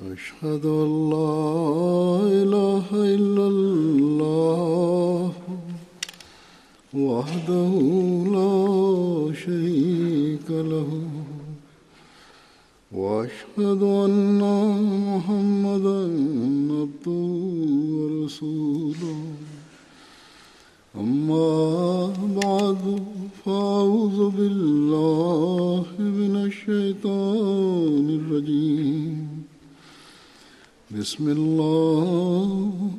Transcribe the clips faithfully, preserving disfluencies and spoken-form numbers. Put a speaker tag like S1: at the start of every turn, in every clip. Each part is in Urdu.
S1: أشهد أن لا إله إلا الله وحده لا شريك له وأشهد أن محمدا عبده ورسوله أما بعد فأعوذ بالله من الشيطان الرجيم بسم الله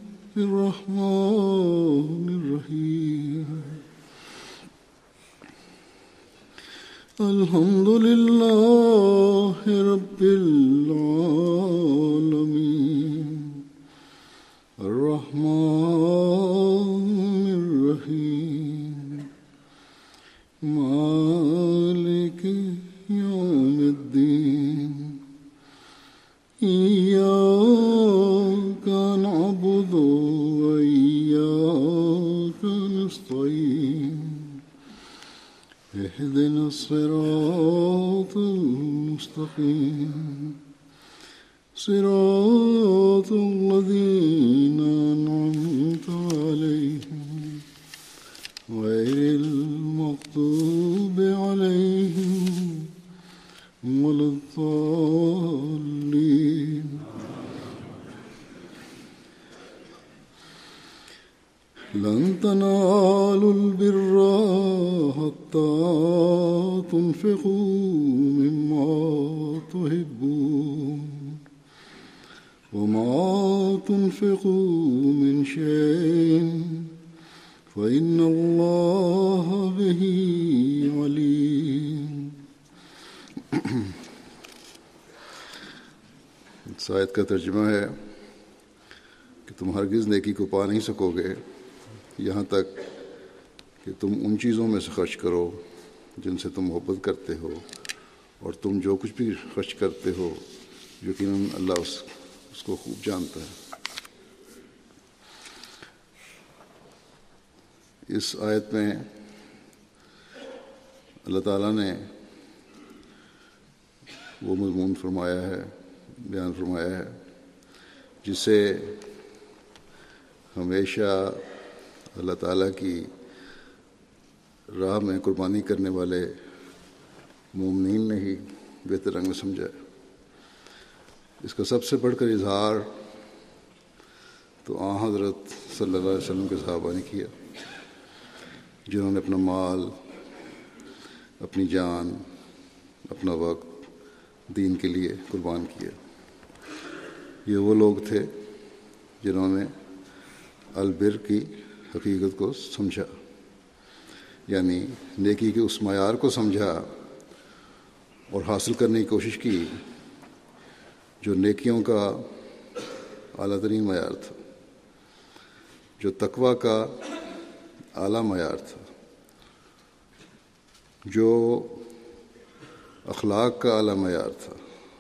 S1: الرحمن الرحيم الحمد لله رب العالمين الرحمن الرحيم مالك يوم الدين إياك نعبد وإياك نستعين اهدنا الصراط المستقيم صراط الذين أنعمت عليهم غير المغضوب عليهم ولا الضالين لن تنالوا البر حتى تنفقوا مما تحبون وما تنفقوا من شيء فإن الله به عليم. اس آیت کا ترجمہ ہے کہ تم ہرگز نیکی کو پا نہیں سکو گے یہاں تک کہ تم ان چیزوں میں سے خرچ کرو جن سے تم محبت کرتے ہو، اور تم جو کچھ بھی خرچ کرتے ہو یقیناً اللہ اس اس کو خوب جانتا ہے. اس آیت میں اللہ تعالیٰ نے وہ مضمون فرمایا ہے، بیان فرمایا ہے جسے ہمیشہ اللہ تعالیٰ کی راہ میں قربانی کرنے والے مومنین نے ہی بہتر رنگ میں سمجھا ہے. اس کا سب سے بڑھ کر اظہار تو آن حضرت صلی اللہ علیہ وسلم کے صحابہ نے کیا، جنہوں نے اپنا مال، اپنی جان، اپنا وقت دین کے لیے قربان کیا. یہ وہ لوگ تھے جنہوں نے البر کی حقیقت کو سمجھا، یعنی نیکی کے اس معیار کو سمجھا اور حاصل کرنے کی کوشش کی جو نیکیوں کا اعلیٰ ترین معیار تھا، جو تقویٰ کا اعلیٰ معیار تھا، جو اخلاق کا اعلیٰ معیار تھا،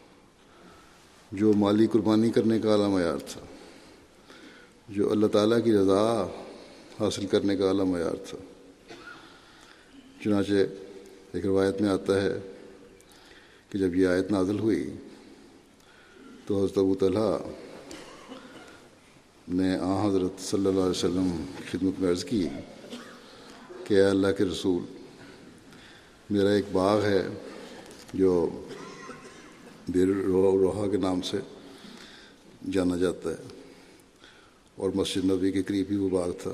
S1: جو مالی قربانی کرنے کا اعلیٰ معیار تھا، جو اللہ تعالیٰ کی رضا حاصل کرنے کا اعلیٰ معیار تھا. چنانچہ ایک روایت میں آتا ہے کہ جب یہ آیت نازل ہوئی تو حضرت ابو طلحہ نے آن حضرت صلی اللہ علیہ وسلم کی خدمت میں عرض کی کہ اے اللہ کے رسول، میرا ایک باغ ہے جو بیر روحا کے نام سے جانا جاتا ہے، اور مسجد نبوی کے قریب ہی وہ باغ تھا.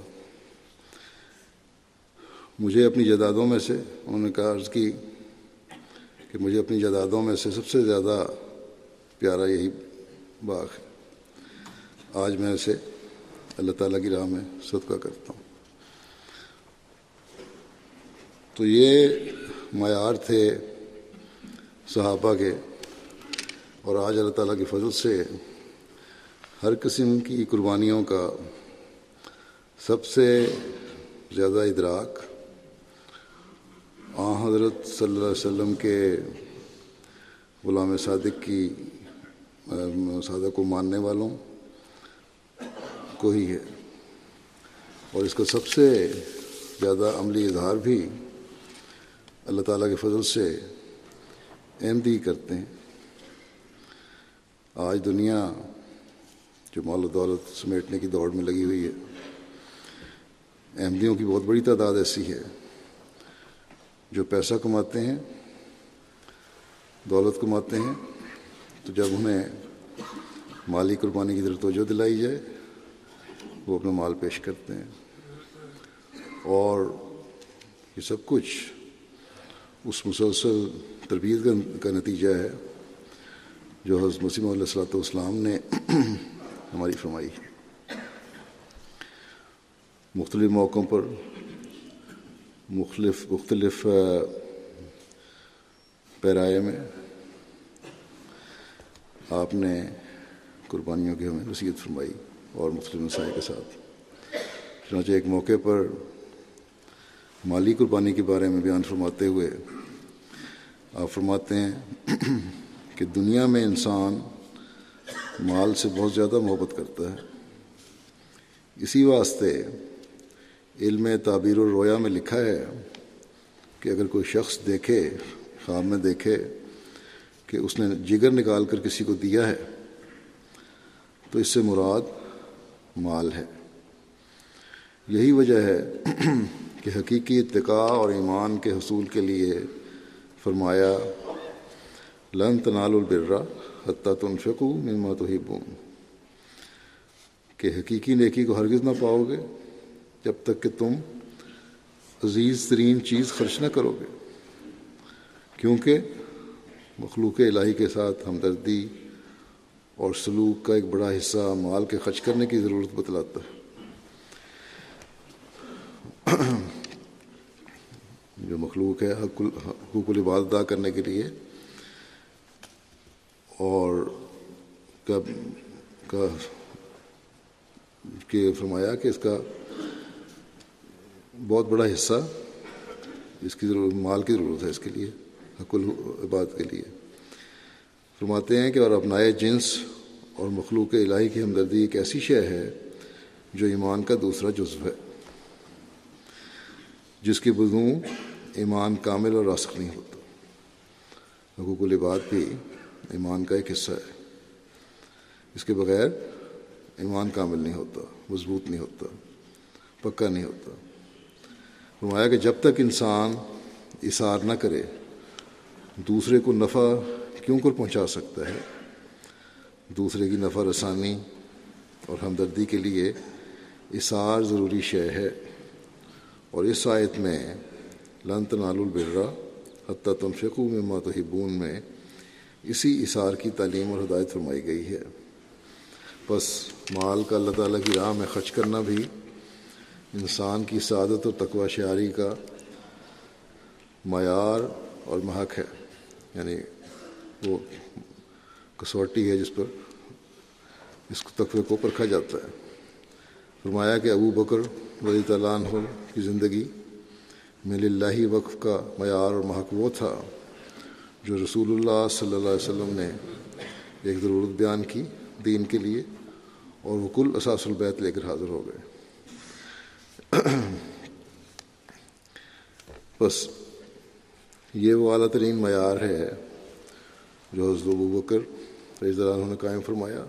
S1: مجھے اپنی جائیدادوں میں سے، انہوں نے کہا عرض کی کہ مجھے اپنی جائیدادوں میں سے سب سے زیادہ پیارا یہی باغ ہے. آج میں اسے اللہ تعالیٰ کی راہ میں صدقہ کرتا ہوں. تو یہ معیار تھے صحابہ کے، اور آج اللہ تعالیٰ کے فضل سے ہر قسم کی قربانیوں کا سب سے زیادہ ادراک آن حضرت صلی اللہ علیہ وسلم کے غلام صادق کی صادق کو ماننے والوں کو ہی ہے، اور اس کا سب سے زیادہ عملی اظہار بھی اللہ تعالیٰ کے فضل سے احمدی کرتے ہیں. آج دنیا جو مال و دولت سمیٹنے کی دوڑ میں لگی ہوئی ہے، احمدیوں کی بہت بڑی تعداد ایسی ہے جو پیسہ کماتے ہیں، دولت کماتے ہیں، تو جب انہیں مالی قربانی کی طرف توجہ دلائی جائے وہ اپنا مال پیش کرتے ہیں، اور یہ سب کچھ اس مسلسل تربیت کا نتیجہ ہے جو حضرت مسیح علیہ الصلوۃ والسلام نے ہماری فرمائی ہے۔ مختلف موقعوں پر مختلف مختلف پیرائے میں آپ نے قربانیوں کی ہمیں نصیحت فرمائی اور مختلف مسائل کے ساتھ۔ چنانچہ ایک موقع پر مالی قربانی کے بارے میں بیان فرماتے ہوئے آپ فرماتے ہیں کہ دنیا میں انسان مال سے بہت زیادہ محبت کرتا ہے، اسی واسطے علم تعبیر الرؤیا میں لکھا ہے کہ اگر کوئی شخص دیکھے، خواب میں دیکھے کہ اس نے جگر نکال کر کسی کو دیا ہے تو اس سے مراد مال ہے۔ یہی وجہ ہے کہ حقیقی اتقاء اور ایمان کے حصول کے لیے فرمایا لن تنالوا البر حتی تنفقوا مما تحبون، کہ حقیقی نیکی کو ہرگز نہ پاؤ گے جب تک کہ تم عزیز ترین چیز خرچ نہ کرو گے، کیونکہ مخلوق الہی کے ساتھ ہمدردی اور سلوک کا ایک بڑا حصہ مال کے خرچ کرنے کی ضرورت بتلاتا ہے۔ جو مخلوق ہے حقوق العباد ادا کرنے کے لیے، اور کب کا کہ فرمایا کہ اس کا بہت بڑا حصہ اس کی ضرورت مال کی ضرورت ہے اس کے لیے، حق العباد کے لیے۔ فرماتے ہیں کہ اور اپنائے جنس اور مخلوق الہی کی ہمدردی ایک ایسی شے ہے جو ایمان کا دوسرا جزو ہے، جس کے بدون ایمان کامل اور راسخ نہیں ہوتا۔ حقوق العباد بھی ایمان کا ایک حصہ ہے، اس کے بغیر ایمان کامل نہیں ہوتا، مضبوط نہیں ہوتا، پکا نہیں ہوتا۔ فرمایا کہ جب تک انسان اثار نہ کرے دوسرے کو نفع کیوں کر پہنچا سکتا ہے۔ دوسرے کی نفع رسانی اور ہمدردی کے لیے اثار ضروری شے ہے، اور اس آیت میں لن تنالوا البر حتی تنفقوا مما تحبون میں اسی اثار کی تعلیم اور ہدایت فرمائی گئی ہے۔ بس مال کا اللہ تعالیٰ کی راہ میں خرچ کرنا بھی انسان کی سعادت اور تقوی شعاری کا معیار اور محک ہے، یعنی وہ کسوٹی ہے جس پر اس تقوی کو پرکھا جاتا ہے۔ فرمایا کہ ابو بکر رضی اللہ عنہ کی زندگی میں للہ وقف کا معیار اور محک وہ تھا جو رسول اللہ صلی اللہ علیہ وسلم نے ایک ضرورت بیان کی دین کے لیے، اور وہ کل اساس البیت لے کر حاضر ہو گئے۔ بس یہ وہ اعلیٰ ترین معیار ہے جو حضرت ابو بکر رضی اللہ عنہ نے قائم فرمایا،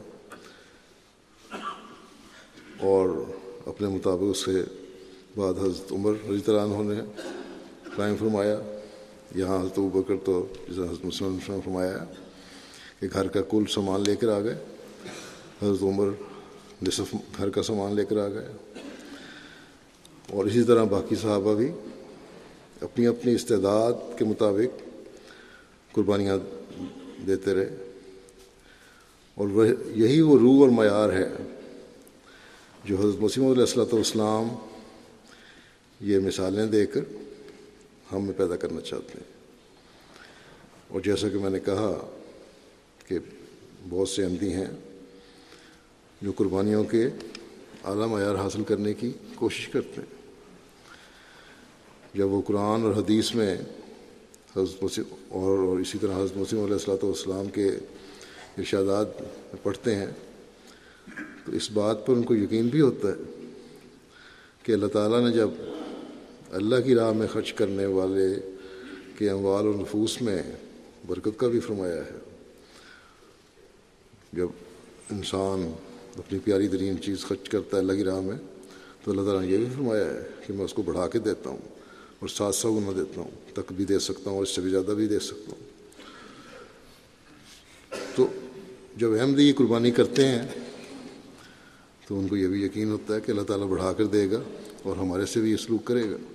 S1: اور اپنے مطابق اس سے بعد حضرت عمر رضی اللہ عنہ نے قائم فرمایا۔ یہاں حضرت ابو بکر تو جیسا حضرت مسلم نے فرمایا کہ گھر کا کل سامان لے کر آ گئے، حضرت عمر نصف گھر کا سامان لے کر آ گئے، اور اسی طرح باقی صحابہ بھی اپنی اپنی استعداد کے مطابق قربانیاں دیتے رہے، اور وہ یہی وہ روح اور معیار ہے جو حضرت مسیح علیہ الصلوۃ والسلام یہ مثالیں دے کر ہم میں پیدا کرنا چاہتے ہیں۔ اور جیسا کہ میں نے کہا کہ بہت سے احمدی ہیں جو قربانیوں کے اعلیٰ معیار حاصل کرنے کی کوشش کرتے ہیں۔ جب وہ قرآن اور حدیث میں حضرت مسیح اور اور اسی طرح حضرت مسیح علیہ الصلوۃ والسلام کے ارشادات پڑھتے ہیں تو اس بات پر ان کو یقین بھی ہوتا ہے کہ اللہ تعالیٰ نے جب اللہ کی راہ میں خرچ کرنے والے کے اموال و نفوس میں برکت کا بھی فرمایا ہے، جب انسان اپنی پیاری ترین چیز خرچ کرتا ہے اللہ کی راہ میں تو اللہ تعالیٰ نے یہ بھی فرمایا ہے کہ میں اس کو بڑھا کے دیتا ہوں اور سات سو گنا دیتا ہوں، تک بھی دے سکتا ہوں اور اس سے بھی زیادہ بھی دے سکتا ہوں۔ تو جب احمدی یہ قربانی کرتے ہیں تو ان کو یہ بھی یقین ہوتا ہے کہ اللہ تعالیٰ بڑھا کر دے گا اور ہمارے سے بھی یہ سلوک کرے گا۔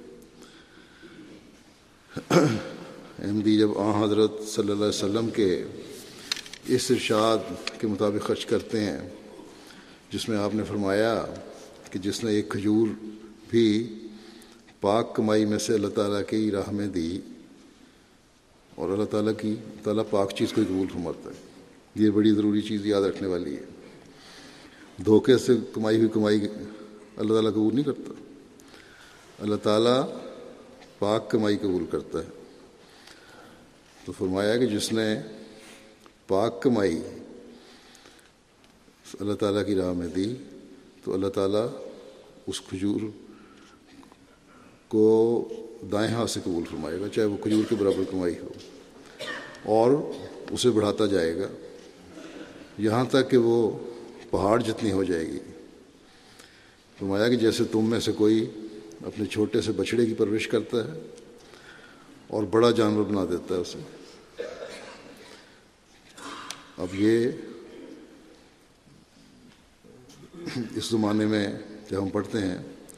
S1: احمدی جب آن حضرت صلی اللہ علیہ وسلم کے اس ارشاد کے مطابق خرچ کرتے ہیں جس میں آپ نے فرمایا کہ جس نے ایک کھجور بھی پاک کمائی میں سے اللہ تعالیٰ کی راہ میں دی، اور اللہ تعالیٰ کی تعالیٰ پاک چیز کو قبول فرماتا ہے، یہ بڑی ضروری چیز یاد رکھنے والی ہے۔ دھوکے سے کمائی ہوئی کمائی اللہ تعالیٰ قبول نہیں کرتا، اللہ تعالیٰ پاک کمائی قبول کرتا ہے۔ تو فرمایا کہ جس نے پاک کمائی اللہ تعالیٰ کی راہ میں دی تو اللہ تعالیٰ اس کھجور کو دائیں ہاتھ سے قبول فرمائے گا، چاہے وہ کھجور کے برابر کمائی ہو، اور اسے بڑھاتا جائے گا یہاں تک کہ وہ پہاڑ جتنی ہو جائے گی۔ فرمایا کہ جیسے تم میں سے کوئی اپنے چھوٹے سے بچڑے کی پرورش کرتا ہے اور بڑا جانور بنا دیتا ہے اسے۔ اب یہ اس زمانے میں جب ہم پڑھتے ہیں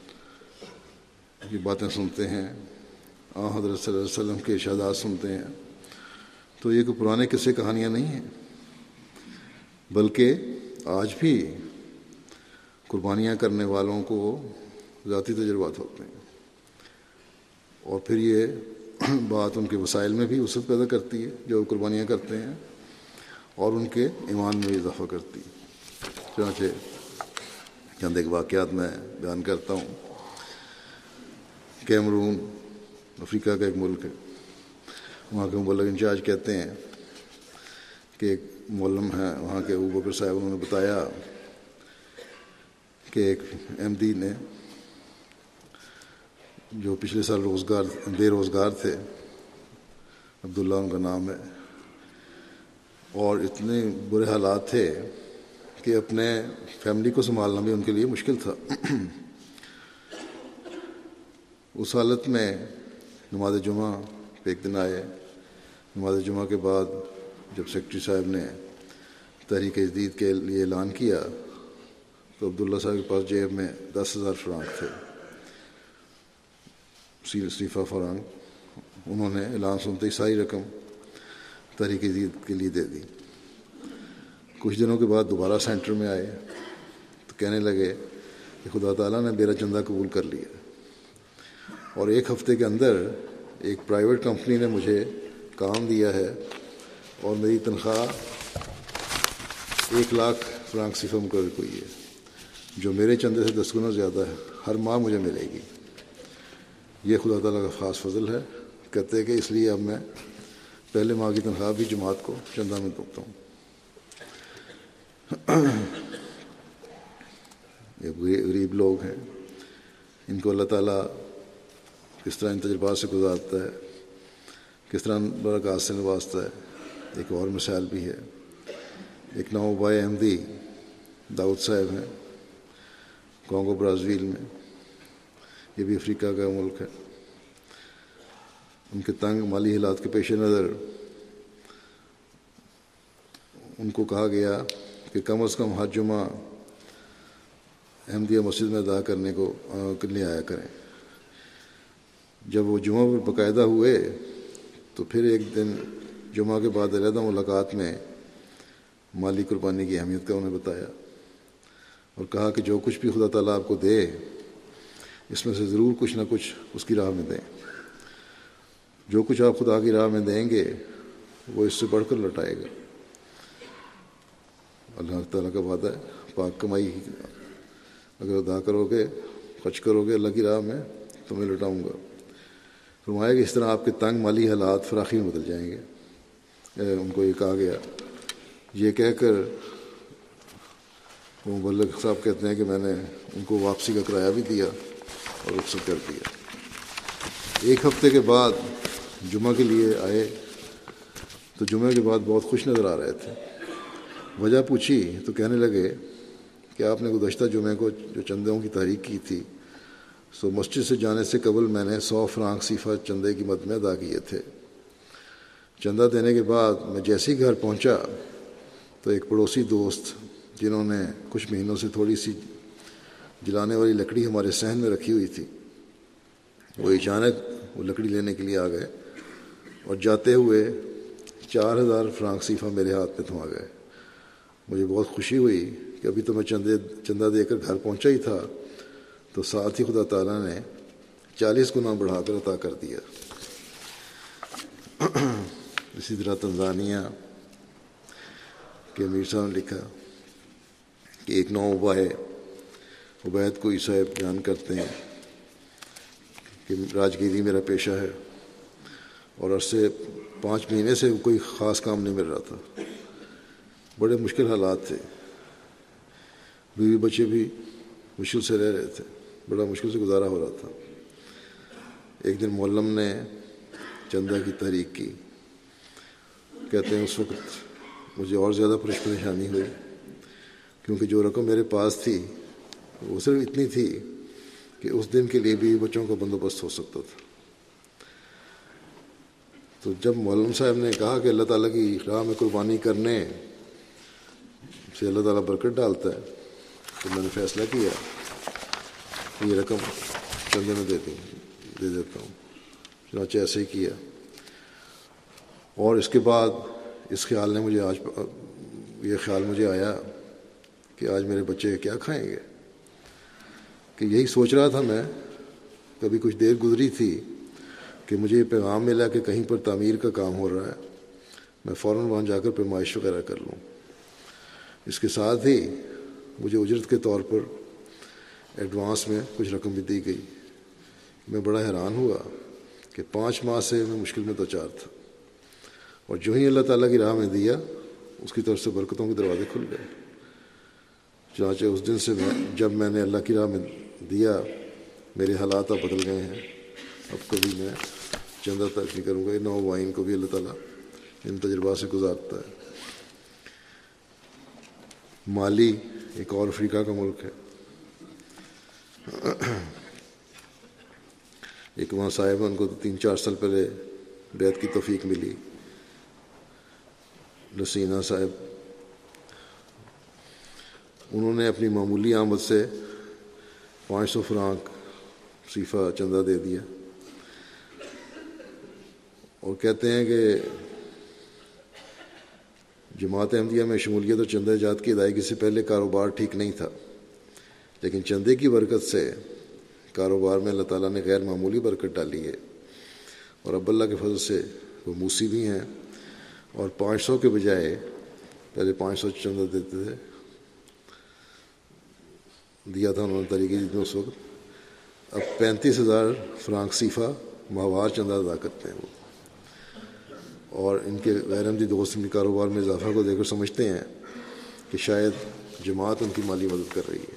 S1: یہ باتیں سنتے ہیں، آن حضرت صلی اللہ علیہ وسلم کے ارشادات سنتے ہیں، تو یہ کوئی پرانے قصے کہانیاں نہیں ہیں، بلکہ آج بھی قربانیاں کرنے والوں کو ذاتی تجربات ہوتے ہیں، اور پھر یہ بات ان کے وسائل میں بھی وسعت پیدا کرتی ہے جو قربانیاں کرتے ہیں، اور ان کے ایمان میں اضافہ کرتی ہے۔ چنانچہ چند ایک واقعات میں بیان کرتا ہوں۔ کیمرون افریقہ کا ایک ملک ہے، وہاں کے مبلغ انچارج کہتے ہیں کہ ایک معلم ہیں وہاں کے ابو بکر صاحب، انہوں نے بتایا کہ ایک احمدی نے جو پچھلے سال روزگار بے روزگار تھے، عبداللہ ان کا نام ہے، اور اتنے برے حالات تھے کہ اپنے فیملی کو سنبھالنا بھی ان کے لیے مشکل تھا۔ اس حالت میں نماز جمعہ پہ ایک دن آئے، نماز جمعہ کے بعد جب سیکرٹری صاحب نے تحریک جدید کے لیے اعلان کیا تو عبداللہ صاحب کے پاس جیب میں دس ہزار فرانک تھے، صریفہ فرانک۔ انہوں نے اعلان سنتے ہی ساری رقم تحریک جدید کے لیے دے دی۔ کچھ دنوں کے بعد دوبارہ سینٹر میں آئے تو کہنے لگے کہ خدا تعالیٰ نے میرا چندہ قبول کر لیا، اور ایک ہفتے کے اندر ایک پرائیویٹ کمپنی نے مجھے کام دیا ہے اور میری تنخواہ ایک لاکھ فرانک صرف مقرر ہوئی ہے، جو میرے چندے سے دس گنا زیادہ ہے، ہر ماہ مجھے ملے گی۔ یہ خدا تعالیٰ کا خاص فضل ہے۔ کہتے ہیں کہ اس لیے اب میں پہلے ماہ کی تنخواہ بھی جماعت کو چندہ میں دیتا ہوں۔ یہ غریب لوگ ہیں، ان کو اللہ تعالیٰ کس طرح ان تجربات سے گزارتا ہے، کس طرح برکات سے نوازتا ہے۔ ایک اور مثال بھی ہے، ایک نوبائے احمدی داؤد صاحب ہیں، کانگو برازیل میں، یہ بھی افریقہ کا ملک ہے۔ ان کے تنگ مالی حالات کے پیش نظر ان کو کہا گیا کہ کم از کم ہر جمعہ احمدیہ مسجد میں ادا کرنے کو کرنے آیا کریں۔ جب وہ جمعہ پر باقاعدہ ہوئے تو پھر ایک دن جمعہ کے بعد علیحدہ ملاقات میں مالی قربانی کی اہمیت کا انہیں بتایا، اور کہا کہ جو کچھ بھی خدا تعالیٰ آپ کو دے اس میں سے ضرور کچھ نہ کچھ اس کی راہ میں دیں۔ جو کچھ آپ خدا کی راہ میں دیں گے وہ اس سے بڑھ کر لوٹائے گا۔ اللہ تعالیٰ کا وعدہ ہے، پاک کمائی اگر ادا کرو گے، خرچ کرو گے اللہ کی راہ میں تو میں لوٹاؤں گا۔ فرمایا کہ اس طرح آپ کے تنگ مالی حالات فراخی میں بدل جائیں گے۔ ان کو یہ کہا گیا، یہ کہہ کر وہ مبلغ صاحب کہتے ہیں کہ میں نے ان کو واپسی کا کرایہ بھی دیا اور رخصت کر دیا۔ ایک ہفتے کے بعد جمعہ کے لیے آئے تو جمعہ کے بعد بہت خوش نظر آ رہے تھے، وجہ پوچھی تو کہنے لگے کہ آپ نے گزشتہ جمعے کو جو چندوں کی تحریک کی تھی سو مسجد سے جانے سے قبل میں نے سو فرانک صیفہ چندے کی مد میں ادا کیے تھے۔ چندہ دینے کے بعد میں جیسے ہی گھر پہنچا تو ایک پڑوسی دوست جنہوں نے کچھ مہینوں سے تھوڑی سی جلانے والی لکڑی ہمارے صحن میں رکھی ہوئی تھی، وہ اچانک وہ لکڑی لینے کے لیے آ گئے اور جاتے ہوئے چار ہزار فرانک صیفہ میرے ہاتھ میں تھما گئے۔ مجھے بہت خوشی ہوئی کہ ابھی تو میں چندے چندہ دے کر گھر پہنچا ہی تھا تو ساتھ ہی خدا تعالیٰ نے چالیس گنا بڑھا کر عطا کر دیا۔ اسی طرح تنزانیہ کے امیر صاحب نے لکھا کہ ایک نو بھائی عبید کو صاحب بیان کرتے ہیں کہ راجگیری میرا پیشہ ہے اور عرصے پانچ مہینے سے کوئی خاص کام نہیں مل رہا تھا، بڑے مشکل حالات تھے، بیوی بچے بھی مشکل سے رہ رہے تھے، بڑا مشکل سے گزارا ہو رہا تھا۔ ایک دن معلم نے چندہ کی تحریک کی، کہتے ہیں اس وقت مجھے اور زیادہ پریشانی ہوئی کیونکہ جو رقم میرے پاس تھی وہ صرف اتنی تھی کہ اس دن کے لیے بھی بچوں کا بندوبست ہو سکتا تھا۔ تو جب معلم صاحب نے کہا کہ اللہ تعالیٰ کی راہ میں قربانی کرنے سے اللہ تعالیٰ برکت ڈالتا ہے تو میں نے فیصلہ کیا کہ یہ رقم چندے میں دے دوں دے دیتا ہوں۔ چنانچہ ایسے ہی کیا، اور اس کے بعد اس خیال نے مجھے آج یہ خیال مجھے آیا کہ آج میرے بچے کیا کھائیں گے، کہ یہی سوچ رہا تھا میں، کبھی کچھ دیر گزری تھی کہ مجھے یہ پیغام ملا کہ کہیں پر تعمیر کا کام ہو رہا ہے، میں فوراً وہاں جا کر پیمائش وغیرہ کر لوں۔ اس کے ساتھ ہی مجھے اجرت کے طور پر ایڈوانس میں کچھ رقم بھی دی گئی۔ میں بڑا حیران ہوا کہ پانچ ماہ سے میں مشکل میں دوچار تھا، اور جو ہی اللہ تعالیٰ کی راہ میں دیا اس کی طرف سے برکتوں کے دروازے کھل گئے۔ چنانچہ اس دن سے میں جب میں نے اللہ کی راہ میں دیا میرے حالات اب بدل گئے ہیں، اب کبھی میں چندہ تک نہیں کروں گا۔ نو وائن کو بھی اللہ تعالیٰ ان تجربات سے گزارتا ہے۔ مالی ایک اور افریقہ کا ملک ہے، ایک وہاں صاحب ان کو تین چار سال پہلے بیعت کی توفیق ملی، لسینہ صاحب۔ انہوں نے اپنی معمولی آمد سے پانچ سو فرانک صیفہ چندہ دے دیا اور کہتے ہیں کہ جماعت احمدیہ میں شمولیت اور چندہ جات کی ادائیگی سے پہلے کاروبار ٹھیک نہیں تھا، لیکن چندے کی برکت سے کاروبار میں اللہ تعالیٰ نے غیر معمولی برکت ڈالی ہے، اور اب اللہ کے فضل سے وہ موسی بھی ہیں، اور پانچ سو کے بجائے پہلے پانچ سو چندہ دیتے تھے دیا تھا انہوں نے طریقے جتنے اس وقت، اب پینتیس ہزار فرانک صیفہ ماہوار چندہ ادا کرتے ہیں وہ، اور ان کے غیر احمدی دوست ان کے کاروبار میں اضافہ کو دے کر سمجھتے ہیں کہ شاید جماعت ان کی مالی مدد کر رہی ہے۔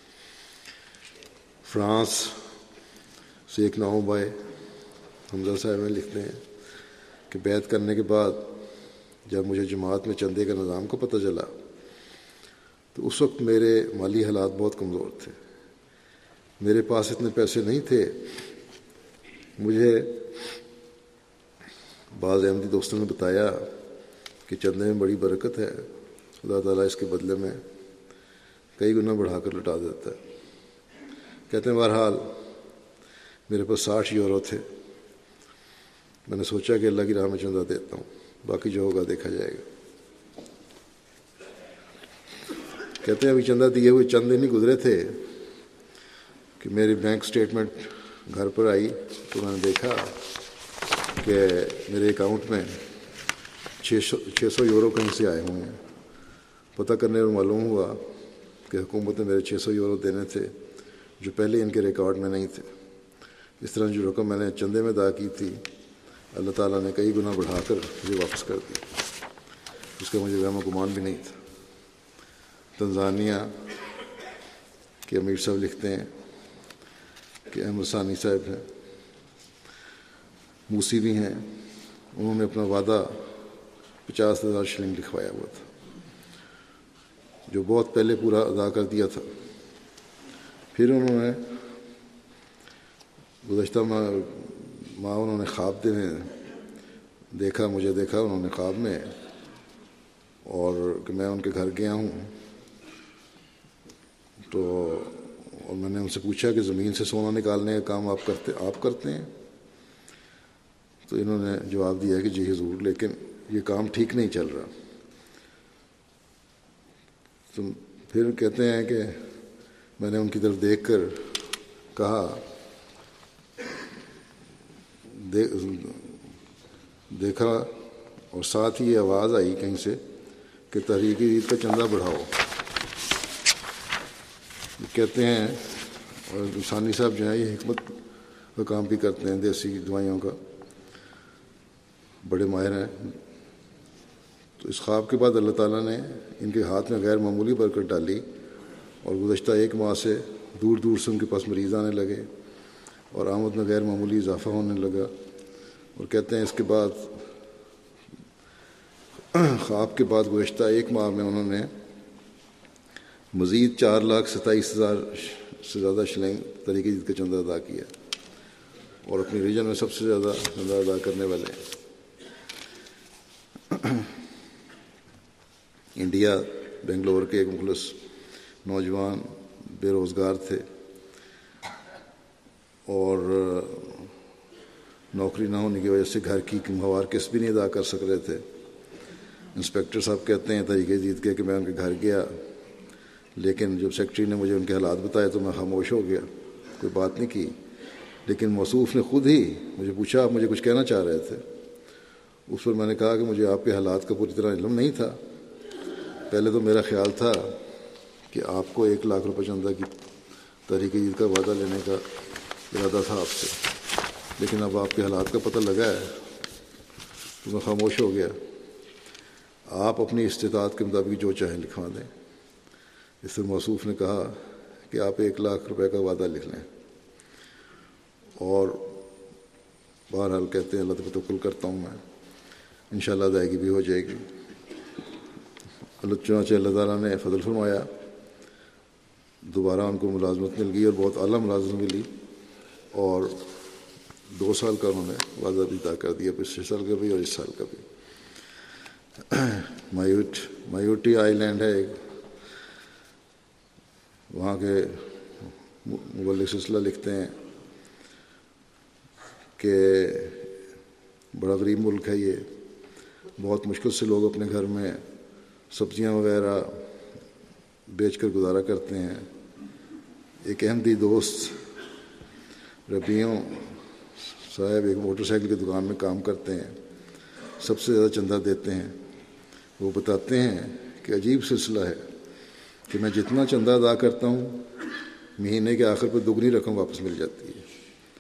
S1: فرانس سے ایک نو بھائی حمزہ صاحب میں لکھتے ہیں کہ بیعت کرنے کے بعد جب مجھے جماعت میں چندے کا نظام کو پتہ چلا تو اس وقت میرے مالی حالات بہت کمزور تھے، میرے پاس اتنے پیسے نہیں تھے۔ مجھے بعض احمدی دوستوں نے بتایا کہ چندے میں بڑی برکت ہے، اللہ تعالیٰ اس کے بدلے میں کئی گنا بڑھا کر لٹا دیتا ہے۔ کہتے ہیں بہرحال میرے پاس ساٹھ یورو تھے، میں نے سوچا کہ اللہ کی راہ میں چندہ دیتا ہوں، باقی جو ہوگا دیکھا جائے گا۔ کہتے ہیں ابھی چندہ دیے ہوئے چند دن ہی گزرے تھے کہ میری بینک سٹیٹمنٹ گھر پر آئی تو میں نے دیکھا کہ میرے اکاؤنٹ میں چھ سو چھ سو یورو کہیں سے آئے ہوئے ہیں۔ پتہ کرنے میں معلوم ہوا کہ حکومت نے میرے چھ سو یورو دینے تھے جو پہلے ان کے ریکارڈ میں نہیں تھے۔ اس طرح جو رقم میں نے چندے میں ادا کی تھی اللہ تعالیٰ نے کئی گنا بڑھا کر مجھے واپس کر دی، اس کا مجھے وہم و گمان بھی نہیں تھا۔ تنزانیہ کے امیر صاحب لکھتے ہیں کہ احمد ثانی صاحب ہیں، موسی بھی ہیں، انہوں نے اپنا وعدہ پچاس ہزار شلنگ لکھوایا ہوا تھا، جو بہت پہلے پورا ادا کر دیا تھا. پھر انہوں نے گزشتہ ماہ ماہ انہوں نے خواب میں دیکھا مجھے دیکھا انہوں نے خواب میں، اور کہ میں ان کے گھر گیا ہوں. تو اور میں نے ان سے پوچھا کہ زمین سے سونا نکالنے کا کام آپ کرتے آپ کرتے ہیں؟ تو انہوں نے جواب دیا کہ جی حضور، لیکن یہ کام ٹھیک نہیں چل رہا. تو پھر کہتے ہیں کہ میں نے ان کی طرف دیکھ کر کہا دیکھا اور ساتھ ہی یہ آواز آئی کہیں سے کہ تحریک عید کا چندہ بڑھاؤ. کہتے ہیں، اور ثانی صاحب جو ہیں یہ حکمت کا کام بھی کرتے ہیں، دیسی دوائیوں کا بڑے ماہر ہیں. تو اس خواب کے بعد اللہ تعالیٰ نے ان کے ہاتھ میں غیر معمولی برکت ڈالی، اور گزشتہ ایک ماہ سے دور دور سے ان کے پاس مریض آنے لگے اور آمد میں غیر معمولی اضافہ ہونے لگا. اور کہتے ہیں اس کے بعد خواب کے بعد گزشتہ ایک ماہ میں انہوں نے مزید چار لاکھ ستائیس ہزار سے زیادہ شلنگ تحریک عید کا چندہ ادا کیا، اور اپنی ریجن میں سب سے زیادہ چندہ ادا کرنے والے ہیں. انڈیا بنگلور کے ایک مخلص نوجوان بے روزگار تھے اور نوکری نہ ہونے کی وجہ سے گھر کی ماہوار قسط بھی نہیں ادا کر سک رہے تھے. انسپیکٹر صاحب کہتے ہیں تحریک عید کے کہ میں ان کے گھر گیا، لیکن جب سیکرٹری نے مجھے ان کے حالات بتائے تو میں خاموش ہو گیا، کوئی بات نہیں کی. لیکن موصوف نے خود ہی مجھے پوچھا آپ مجھے کچھ کہنا چاہ رہے تھے. اس پر میں نے کہا کہ مجھے آپ کے حالات کا پوری طرح علم نہیں تھا. پہلے تو میرا خیال تھا کہ آپ کو ایک لاکھ روپے چندہ کی تحریک عید کا وعدہ لینے کا ارادہ تھا آپ سے، لیکن اب آپ کے حالات کا پتہ لگا ہے تو میں خاموش ہو گیا. آپ اپنی استطاعت کے مطابق جو چاہیں لکھوا دیں. اس پر موصوف نے کہا کہ آپ ایک لاکھ روپے کا وعدہ لکھ لیں، اور بہرحال کہتے ہیں اللہ تعالیٰ توکل کرتا ہوں میں، انشاءاللہ ادائیگی بھی ہو جائے گی. اللہ چنانچہ اللہ تعالیٰ نے فضل فرمایا، دوبارہ ان کو ملازمت مل گئی اور بہت اعلیٰ ملازمت ملی، اور دو سال کا انہوں نے وعدہ بھی ادا کر دیا، پچھلے سال کا بھی اور اس سال کا بھی. مایوٹ مایوٹی آئی لینڈ ہے ایک، وہاں کے مبلغ سلسلہ لکھتے ہیں کہ بڑا غریب ملک ہے یہ، بہت مشکل سے لوگ اپنے گھر میں سبزیاں وغیرہ بیچ کر گزارا کرتے ہیں. ایک احمدی دوست ربیعوں صاحب ایک موٹر سائیکل کی دکان میں کام کرتے ہیں، سب سے زیادہ چندہ دیتے ہیں. وہ بتاتے ہیں کہ عجیب سلسلہ ہے کہ میں جتنا چندہ ادا کرتا ہوں مہینے کے آخر پر دگنی رقم واپس مل جاتی ہے.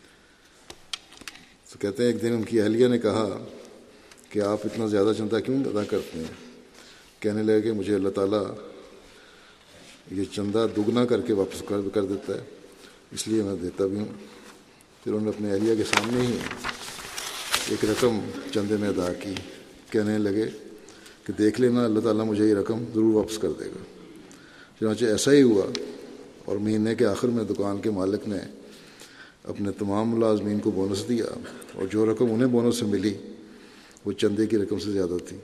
S1: تو کہتے ہیں ایک دن ان کی اہلیہ نے کہا کہ آپ اتنا زیادہ چندہ کیوں ادا کرتے ہیں؟ کہنے لگے کہ مجھے اللہ تعالیٰ یہ چندہ دگنا کر کے واپس کر دیتا ہے، اس لیے میں دیتا بھی ہوں. پھر انہوں نے اپنے اہلیہ کے سامنے ہی ایک رقم چندے میں ادا کی. کہنے لگے کہ دیکھ لینا اللہ تعالیٰ مجھے یہ رقم ضرور واپس کر دے گا. چنانچہ ایسا ہی ہوا، اور مہینے کے آخر میں دکان کے مالک نے اپنے تمام ملازمین کو بونس دیا، اور جو رقم انہیں بونس سے ملی وہ چندے کی رقم سے زیادہ تھی.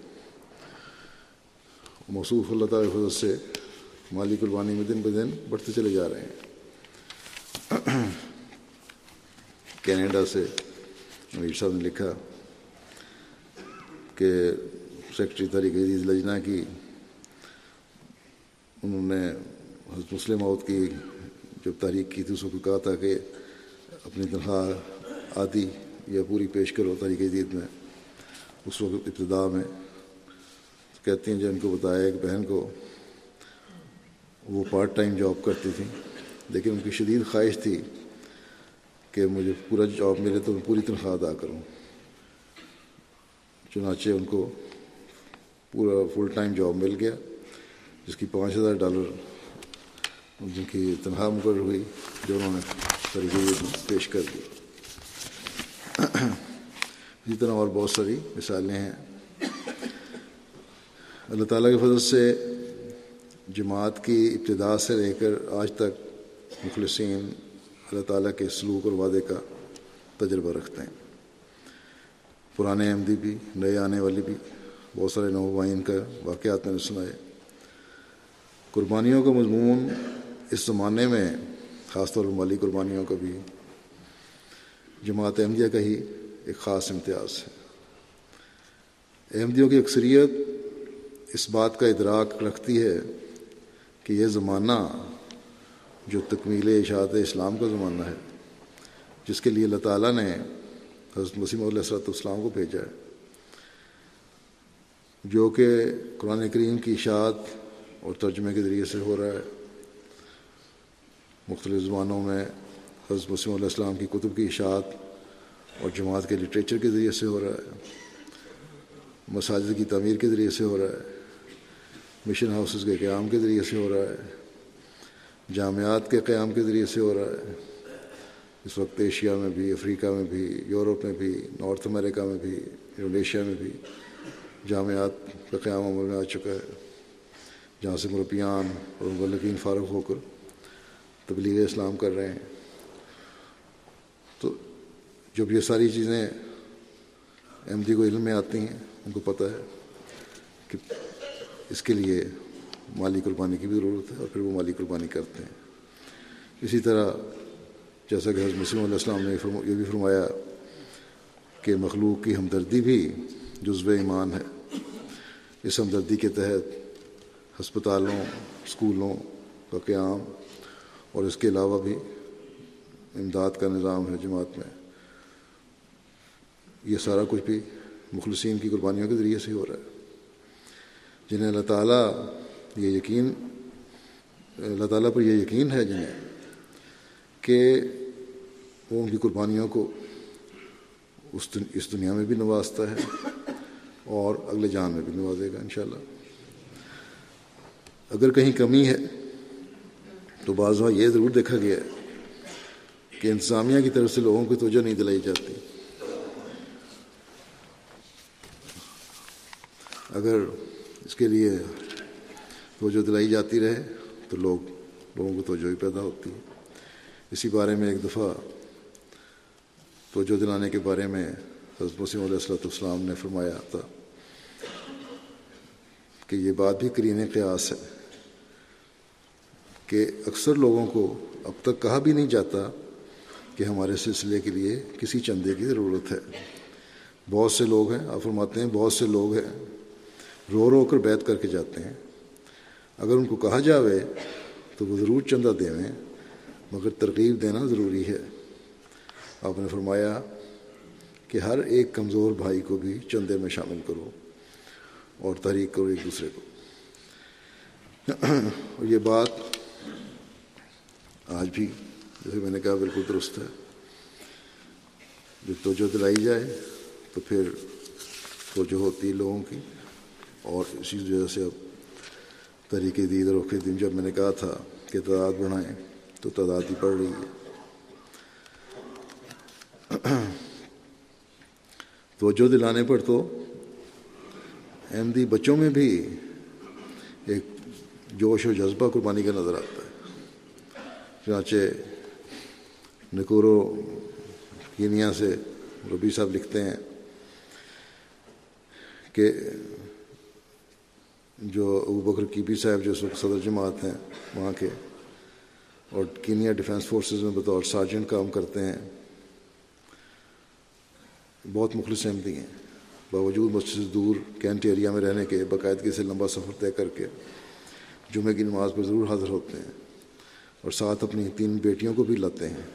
S1: موصوف اللہ تعالیٰ کی فضل سے مالی قربانی میں دن بدن بڑھتے چلے جا رہے ہیں. کینیڈا سے امیر صاحب نے لکھا کہ سیکرٹری تحریک عزیز لجنہ کی انہوں نے حضرت مسلم موت کی جب تحریک کی تھی اس کو کہا تھا کہ اپنی تنخواہ آدھی یا پوری پیش کرو تحریک عزیز میں. اس وقت ابتدا میں کہتی ہیں جب ان کو بتایا ایک بہن کو، وہ پارٹ ٹائم جاب کرتی تھی لیکن ان کی شدید خواہش تھی کہ مجھے پورا جاب ملے تو میں پوری تنخواہ ادا کروں. چنانچہ ان کو پورا فل ٹائم جاب مل گیا جس کی پانچ ہزار ڈالر جن کی تنخواہ مقرر ہوئی، جو انہوں نے طریقے پیش کر دی. اسی طرح اور بہت ساری مثالیں ہیں. اللہ تعالیٰ کے فضل سے جماعت کی ابتدا سے لے کر آج تک مخلصین اللہ تعالیٰ کے سلوک اور وعدے کا تجربہ رکھتے ہیں. پرانے احمدی بھی، نئے آنے والی بھی، بہت سارے نوآبائین کا واقعات میں نے سنائے. قربانیوں کا مضمون اس زمانے میں خاص طور پر مالی قربانیوں کا بھی جماعت احمدیہ کا ہی ایک خاص امتیاز ہے. احمدیوں کی اکثریت اس بات کا ادراک رکھتی ہے کہ یہ زمانہ جو تکمیل اشاعت اسلام کا زمانہ ہے، جس کے لیے اللہ تعالیٰ نے حضرت مسیح موعود علیہ السلام کو بھیجا ہے، جو کہ قرآن کریم کی اشاعت اور ترجمے کے ذریعے سے ہو رہا ہے. مختلف زبانوں میں حضرت مسیح موعود علیہ السلام کی کتب کی اشاعت اور جماعت کے لٹریچر کے ذریعے سے ہو رہا ہے. مساجد کی تعمیر کے ذریعے سے ہو رہا ہے. مشن ہاؤسز کے قیام کے ذریعے سے ہو رہا ہے. جامعات کے قیام کے ذریعے سے ہو رہا ہے. اس وقت ایشیا میں بھی، افریقہ میں بھی، یورپ میں بھی، نارتھ امریکہ میں بھی، انڈونیشیا میں بھی جامعات کا قیام عمل میں آ چکا ہے، جہاں سے مربیان اور مبلغین فارغ ہو کر تبلیغ اسلام کر رہے ہیں. تو جب یہ ساری چیزیں احمدی کو علم میں آتی ہیں، ان کو پتہ ہے کہ اس کے لیے مالی قربانی کی بھی ضرورت ہے، اور پھر وہ مالی قربانی کرتے ہیں. اسی طرح جیسا کہ حضرت مسیح علیہ السلام نے یہ بھی فرمایا کہ مخلوق کی ہمدردی بھی جزو ایمان ہے. اس ہمدردی کے تحت ہسپتالوں، اسکولوں کا قیام اور اس کے علاوہ بھی امداد کا نظام ہے جماعت میں. یہ سارا کچھ بھی مخلصین کی قربانیوں کے ذریعے سے ہو رہا ہے، جنہیں اللہ تعالیٰ یہ یقین اللہ تعالیٰ پر یہ یقین ہے جنہیں کہ وہ ان کی قربانیوں کو اس اس دنیا میں بھی نوازتا ہے اور اگلے جان میں بھی نوازے گا انشاءاللہ. اگر کہیں کمی ہے تو بعض وقت یہ ضرور دیکھا گیا ہے کہ انتظامیہ کی طرف سے لوگوں کی توجہ نہیں دلائی جاتی. اگر اس کے لیے توجہ دلائی جاتی رہے تو لوگ لوگوں کو توجہ بھی پیدا ہوتی ہے. اسی بارے میں ایک دفعہ توجہ دلانے کے بارے میں حضرت مسیح علیہ السلام نے فرمایا تھا کہ یہ بات بھی قرین قیاس ہے کہ اکثر لوگوں کو اب تک کہا بھی نہیں جاتا کہ ہمارے سلسلے کے لیے کسی چندے کی ضرورت ہے. بہت سے لوگ ہیں، آپ فرماتے ہیں بہت سے لوگ ہیں رو رو کر بیعت کر کے جاتے ہیں. اگر ان کو کہا جاوے تو وہ ضرور چندہ دیں، مگر ترغیب دینا ضروری ہے. آپ نے فرمایا کہ ہر ایک کمزور بھائی کو بھی چندے میں شامل کرو اور تحریک کرو ایک دوسرے کو. اور یہ بات آج بھی جیسے میں نے کہا بالکل درست ہے. جب توجہ دلائی جائے تو پھر توجہ ہوتی ہے لوگوں کی، اور اسی وجہ سے اب تحریک دید اور رخ دین جب میں نے کہا تھا کہ تعداد بڑھائیں تو تعداد ہی بڑھ رہی ہے. توجہ دلانے پر تو احمدی بچوں میں بھی ایک جوش و جذبہ قربانی کا نظر آتا ہے. چنانچہ نکورو کینیا سے ربی صاحب لکھتے ہیں کہ جو ابو بکر کیپی صاحب جو اس وقت صدر جماعت ہیں وہاں کے، اور کینیا ڈیفینس فورسز میں بطور سارجنٹ کام کرتے ہیں، بہت مخلص احمدی ہیں. باوجود مسجد سے دور کینٹ ایریا میں رہنے کے باقاعدگی سے لمبا سفر طے کر کے جمعے کی نماز پر ضرور حاضر ہوتے ہیں، اور ساتھ اپنی تین بیٹیوں کو بھی لاتے ہیں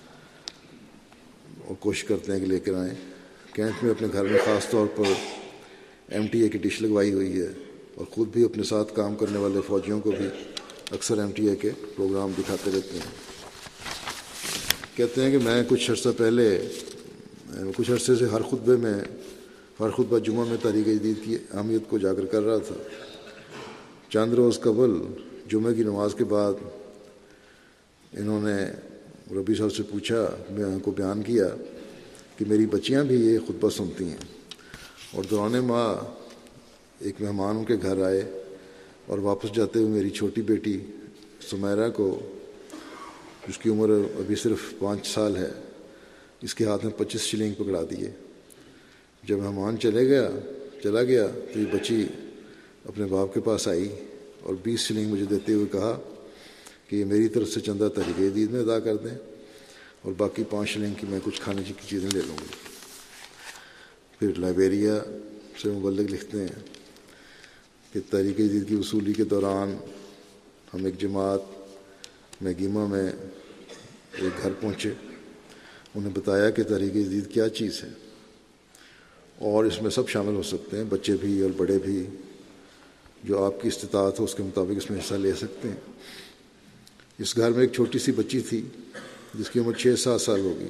S1: اور کوشش کرتے ہیں کہ لے کر آئیں. کینٹ میں اپنے گھر میں خاص طور پر ایم ٹی اے کی ڈش لگوائی ہوئی ہے، اور خود بھی اپنے ساتھ کام کرنے والے فوجیوں کو بھی اکثر ایم ٹی اے کے پروگرام دکھاتے رہتے ہیں. کہتے ہیں کہ میں کچھ عرصہ پہلے کچھ عرصے سے ہر خطبے میں ہر خطبہ جمعہ میں تحریک جدید کی اہمیت کو اجاگر کر رہا تھا. چند روز قبل جمعے کی نماز کے بعد انہوں نے ربی صاحب سے پوچھا، میں ان کو بیان کیا کہ میری بچیاں بھی یہ خطبہ سنتی ہیں، اور دوران ماہ ایک مہمان ان کے گھر آئے اور واپس جاتے ہوئے میری چھوٹی بیٹی سمیرہ کو، جس کی عمر ابھی صرف پانچ سال ہے، اس کے ہاتھ میں پچیس شلنگ پکڑا دیے۔ جب مہمان چلے گیا چلا گیا تو یہ بچی اپنے باپ کے پاس آئی اور بیس شلنگ مجھے دیتے ہوئے کہا کہ یہ میری طرف سے چندہ تحریک جدید میں ادا کر دیں اور باقی پانچ شلنگ کی میں کچھ کھانے کی چیزیں لے لوں گی۔ پھر لائبیریا سے مبلغ لکھتے ہیں کہ تحریک جدید کی وصولی کے دوران ہم ایک جماعت میگیما میں ایک گھر پہنچے۔ انہیں بتایا کہ تحریک جدید کیا چیز ہے اور اس میں سب شامل ہو سکتے ہیں، بچے بھی اور بڑے بھی، جو آپ کی استطاعت ہو اس کے مطابق اس میں حصہ لے سکتے ہیں۔ اس گھر میں ایک چھوٹی سی بچی تھی جس کی عمر چھ سات سال ہوگی۔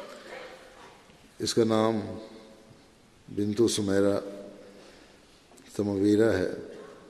S1: اس کا نام بنتو سمیرہ تمویرہ ہے۔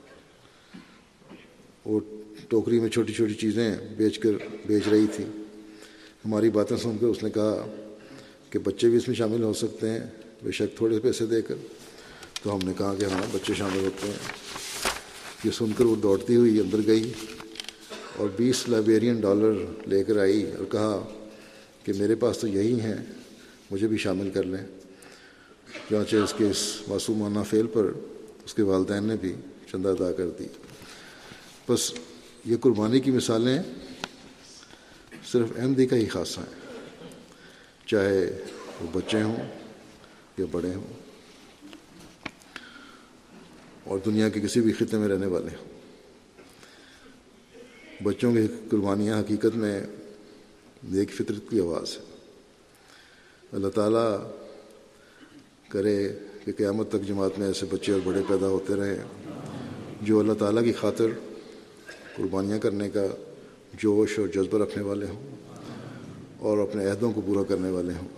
S1: وہ ٹوکری میں چھوٹی چھوٹی چیزیں بیچ کر بیچ رہی تھی۔ ہماری باتیں سن کر اس نے کہا کہ بچے بھی اس میں شامل ہو سکتے ہیں، بے شک تھوڑے پیسے دے کر۔ تو ہم نے کہا کہ ہاں بچے شامل ہوتے ہیں۔ یہ سن کر وہ دوڑتی ہوئی اندر گئی اور بیس لائبیرین ڈالر لے کر آئی اور کہا کہ میرے پاس تو یہی ہیں، مجھے بھی شامل کر لیں۔ چنانچہ اس کے اس معصومانہ فعل پر اس کے والدین نے بھی چندہ ادا کر دی۔ بس یہ قربانی کی مثالیں صرف احمدی کا ہی خاصہ ہیں، چاہے وہ بچے ہوں یا بڑے ہوں اور دنیا کے کسی بھی خطے میں رہنے والے ہوں۔ بچوں کی قربانیاں حقیقت میں نیک فطرت کی آواز ہے۔ اللہ تعالیٰ کرے کہ قیامت تک جماعت میں ایسے بچے اور بڑے پیدا ہوتے رہیں جو اللہ تعالیٰ کی خاطر قربانیاں کرنے کا جوش اور جذبہ رکھنے والے ہوں اور اپنے عہدوں کو پورا کرنے والے ہوں۔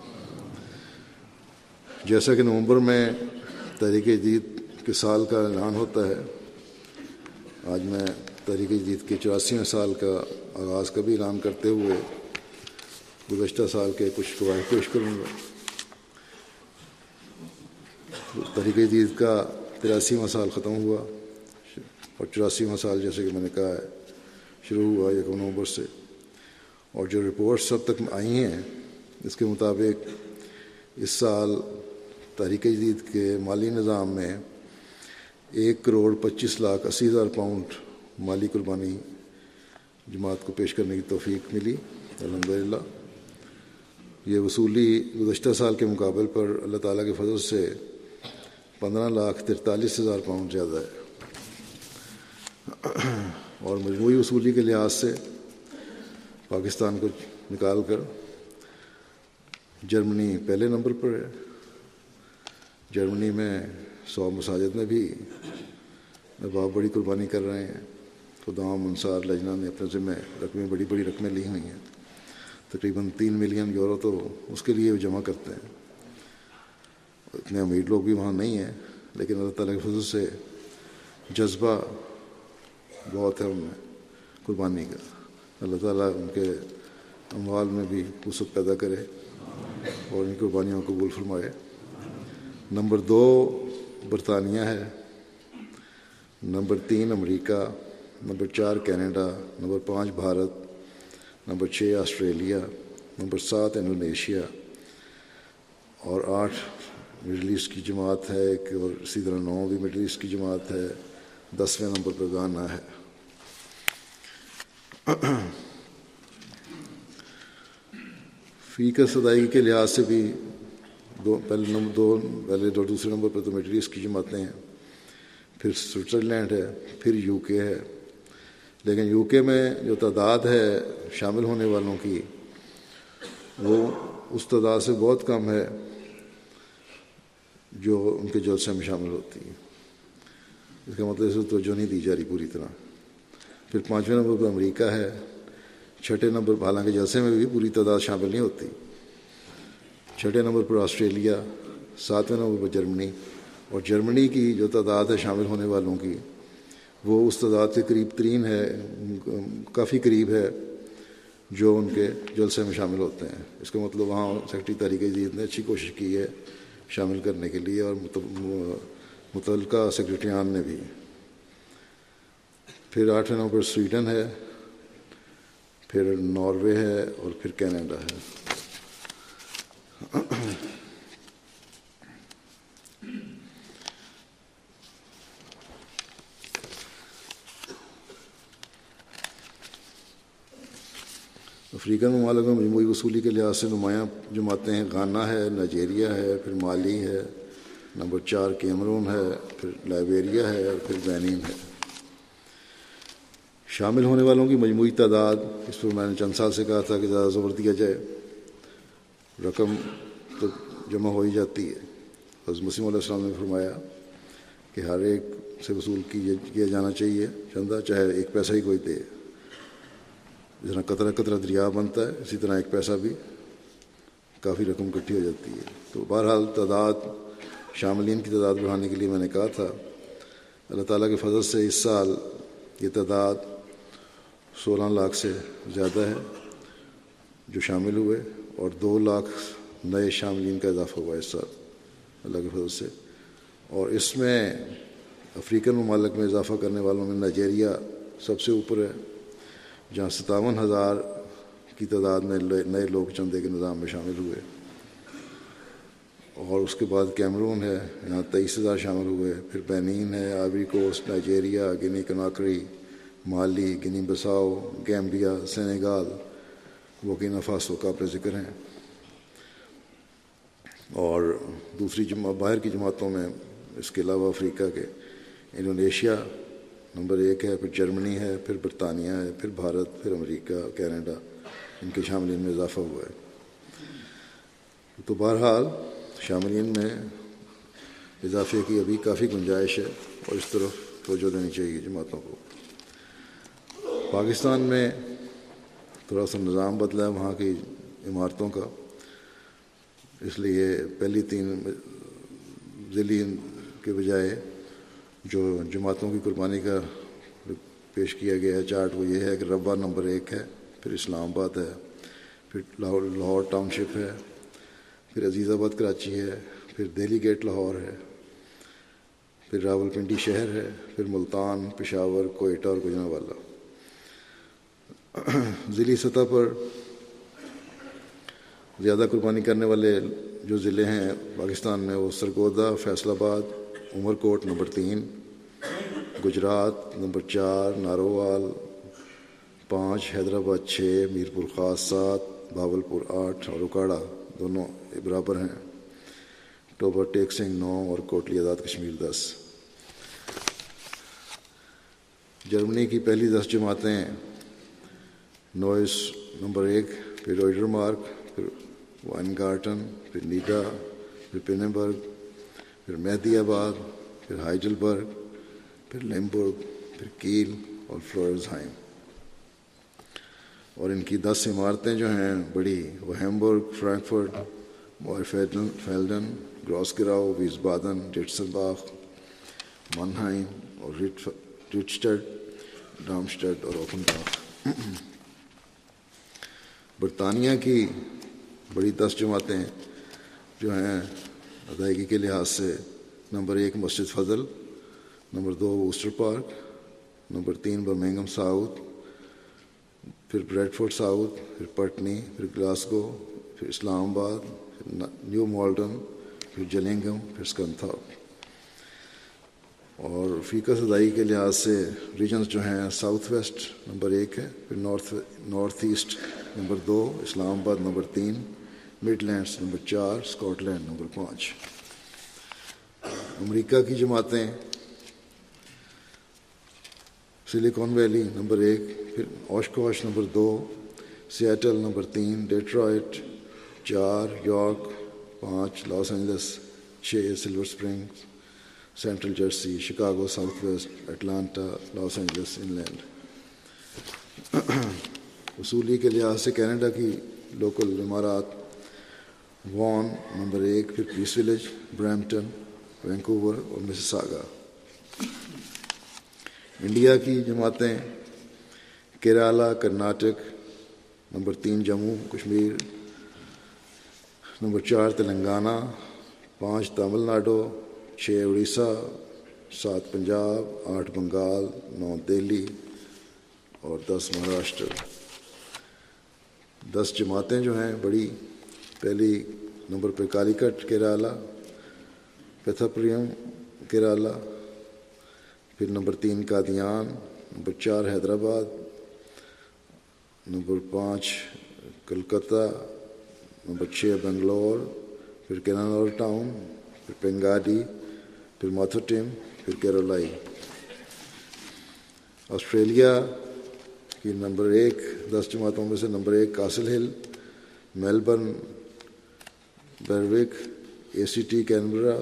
S1: جیسا کہ نومبر میں تحریک جدید کے سال کا اعلان ہوتا ہے، آج میں تحریک جدید کے چوراسیویں سال کا آغاز کا بھی اعلان کرتے ہوئے گزشتہ سال کے کچھ فوائد پیش کروں گا۔ تحریک جدید کا تراسیواں سال ختم ہوا اور چوراسیواں سال جیسے کہ میں نے کہا ہے شروع ہوا یکم نومبر سے، اور جو رپورٹس اب تک آئی ہیں اس کے مطابق اس سال تحریک جدید کے مالی نظام میں ایک کروڑ پچیس لاکھ اسی ہزار پاؤنڈ مالی قربانی جماعت کو پیش کرنے کی توفیق ملی الحمدللہ۔ یہ وصولی گزشتہ سال کے مقابل پر اللہ تعالیٰ کے فضل سے پندرہ لاکھ ترتالیس ہزار پاؤنڈ زیادہ ہے، اور مجموعی وصولی کے لحاظ سے پاکستان کو نکال کر جرمنی پہلے نمبر پر ہے۔ جرمنی میں سو مساجد میں بھی احباب بڑی قربانی کر رہے ہیں۔ خدام انصار لجنہ نے اپنے ذمہ رقمیں بڑی بڑی رقمیں لی ہوئی ہیں، تقریباً تین ملین یورو تو اس کے لیے وہ جمع کرتے ہیں۔ اتنے امیر لوگ بھی وہاں نہیں ہیں، لیکن اللہ تعالیٰ کے فضل سے جذبہ بہت ہے ان میں قربانی کا۔ اللہ تعالیٰ ان کے اموال میں بھی وسعت پیدا کرے اور ان قربانیوں کو قبول فرمائے۔ نمبر دو برطانیہ ہے، نمبر تین امریکہ، نمبر چار کینیڈا، نمبر پانچ بھارت، نمبر چھ آسٹریلیا، نمبر سات انڈونیشیا، اور آٹھ مڈل ایسٹ کی جماعت ہے ایک، اور اسی طرح نو بھی مڈل ایسٹ کی جماعت ہے، دسویں نمبر پر گانا ہے۔ فیکس ادائیگی کے لحاظ سے بھی دو پہلے نمبر دو پہلے دو دوسرے نمبر پر تو مڈل ایسٹ کی جماعتیں ہیں، پھر سوئٹزرلینڈ ہے، پھر یو کے ہے۔ لیکن یو کے میں جو تعداد ہے شامل ہونے والوں کی وہ اس تعداد سے بہت کم ہے جو ان کے جلسے میں شامل ہوتی ہے۔ اس کا مطلب اسے توجہ نہیں دی جا رہی پوری طرح۔ پھر پانچویں نمبر پر امریکہ ہے، چھٹے نمبر پر حالانکہ جلسے میں بھی پوری تعداد شامل نہیں ہوتی، چھٹے نمبر پر آسٹریلیا، ساتویں نمبر پر جرمنی، اور جرمنی کی جو تعداد ہے شامل ہونے والوں کی وہ اس تعداد کے قریب ترین ہے، کافی قریب ہے جو ان کے جلسے میں شامل ہوتے ہیں۔ اس کا مطلب وہاں سیکرٹری تحریک جدید نے اچھی کوشش کی ہے شامل کرنے کے لیے، اور متعلقہ سیکرٹریان نے بھی۔ پھر آٹھویں نمبر پر سویڈن ہے، پھر ناروے ہے اور پھر کینیڈا ہے۔ افریقن ممالک میں مجموعی وصولی کے لحاظ سے نمایاں جماعتیں ہیں۔ گانا ہے، نائجیریا ہے، پھر مالی ہے، نمبر چار کیمرون ہے، پھر لائبیریا ہے اور پھر بینین ہے۔ شامل ہونے والوں کی مجموعی تعداد، اس پر میں نے چند سال سے کہا تھا کہ زیادہ زور دیا جائے، رقم تو جمع ہو ہی جاتی ہے۔ حضرت مسیح علیہ السلام نے فرمایا کہ ہر ایک سے وصول کیا جانا چاہیے چندہ، چاہے ایک پیسہ ہی کوئی دے۔ جس طرح قطرہ قطرہ دریا بنتا ہے، اسی طرح ایک پیسہ بھی کافی رقم اکٹھی ہو جاتی ہے۔ تو بہرحال تعداد، شاملین کی تعداد بڑھانے کے لیے میں نے کہا تھا، اللہ تعالیٰ کے فضل سے اس سال یہ تعداد سولہ لاکھ سے زیادہ ہے جو شامل ہوئے، اور دو لاکھ نئے شاملین کا اضافہ ہوا اس سال اللہ کے فضل سے۔ اور اس میں افریقن ممالک میں اضافہ کرنے والوں میں نائجیریا سب سے اوپر ہے، جہاں ستاون ہزار کی تعداد میں نئے لوگ چندے کے نظام میں شامل ہوئے، اور اس کے بعد کیمرون ہے، یہاں تیئیس ہزار شامل ہوئے، پھر بینین ہے، آئیوری کوسٹ، نائجیریا، گنی Conakry, Mali, Guinea Bissau, Gambia, Senegal, Burkina Faso قابل ذکر ہیں۔ اور دوسری جمع باہر کی جماعتوں میں اس کے علاوہ افریقہ کے انڈونیشیا نمبر ایک ہے، پھر جرمنی ہے، پھر برطانیہ ہے، پھر بھارت، پھر امریکہ، کینیڈا، ان کے شاملین میں اضافہ ہوا ہے۔ تو بہرحال شاملین میں اضافے کی ابھی کافی گنجائش ہے، اور اس طرف توجہ دینی چاہیے جماعتوں کو۔ پاکستان میں تھوڑا سا نظام بدلا ہے وہاں کی عمارتوں کا، اس لیے پہلی تین ضلع کے بجائے جو جماعتوں کی قربانی کا پیش کیا گیا ہے چارٹ، وہ یہ ہے کہ ربوہ نمبر ایک ہے، پھر اسلام آباد ہے، پھر لاہور لاہور ٹاؤن شپ ہے، پھر عزیز آباد کراچی ہے، پھر دہلی گیٹ لاہور ہے، پھر راول پنڈی شہر ہے، پھر ملتان، پشاور، کوئٹہ اور گوجرانوالہ۔ ضلعی سطح پر زیادہ قربانی کرنے والے جو ضلع ہیں پاکستان میں، وہ سرگودا، فیصل آباد، عمر کوٹ نمبر تین، گجرات نمبر چار، نارووال پانچ، حیدرآباد چھ، میرپور خاص سات، بھاولپور آٹھ اور اکاڑا دونوں برابر ہیں، ٹوبر ٹیک سنگھ نو اور کوٹلی آزاد کشمیر دس۔ جرمنی کی پہلی دس جماعتیں نوئس نمبر ایک، پھر روئڈر مارک، پھر وائنگارٹن، پھر نیڈا، پھر پیننبرگ، پھر مہدی آباد، پھر ہائیڈلبرگ، پھر لیمبرگ، پھر کیل اور فلورزہائم۔ اور ان کی دس عمارتیں جو ہیں بڑی، وہ ہیمبرگ، فرینکفرٹ، موئرفیلڈن، گراسگراؤ، ویسبادن، ڈیٹسلباخ، مانہائم اور ریٹشٹڈ، ڈارمسٹڈ اور اوفنباخ۔ برطانیہ کی بڑی دس جماعتیں جو ہیں ادائیگی کے لحاظ سے، نمبر ایک مسجد فضل، نمبر دو ووسٹر پارک، نمبر تین برمنگھم ساؤتھ، پھر بریڈ فورڈ ساؤتھ، پھر پٹنی، پھر گلاسگو، پھر اسلام آباد، پھر نیو مالڈن، پھر جلنگھم، پھر اسکنتھاپ۔ اور فیکس ادائیگی کے لحاظ سے ریجنز جو ہیں، ساؤتھ ویسٹ نمبر ایک ہے، پھر نارتھ نارتھ ایسٹ نمبر دو، اسلام آباد نمبر تین، مڈ لینڈس نمبر چار، اسکاٹ لینڈ نمبر پانچ۔ امریکہ کی جماعتیں سلیکون ویلی نمبر ایک، پھر اوشکوش نمبر دو، سیاٹل نمبر تین، ڈیٹرائٹ چار، یارک پانچ، لاس اینجلس چھ، Silver Spring, Central Jersey, Chicago South West, Atlanta, Los Angeles Inland. وصولی کے لحاظ سے کینیڈا کی لوکل عمارات وان نمبر ایک، پھر پیس ولیج، برامپٹن، وینکوور اور مسیساگا۔ انڈیا کی جماعتیں کیرالہ، کرناٹک نمبر تین، جموں کشمیر نمبر چار، تلنگانہ پانچ، تامل ناڈو چھ، اڑیسہ سات پنجاب، آٹھ بنگال، نو دہلی اور دس مہاراشٹر۔ دس جماعتیں جو ہیں بڑی، پہلی نمبر پہ کالی کٹ کیرالہ، پیتھاپوریم کیرالہ، پھر نمبر تین قادیان، نمبر چار حیدرآباد، نمبر پانچ کلکتہ، نمبر چھ بنگلور، پھر کینانور ٹاؤن، پھر پنگاڈی، پھر ماتھوٹیم، پھر کیرولائی۔ آسٹریلیا کی نمبر ایک دس جماعتوں میں سے نمبر ایک Castle Hill, Melbourne, Berwick, A C T Canberra,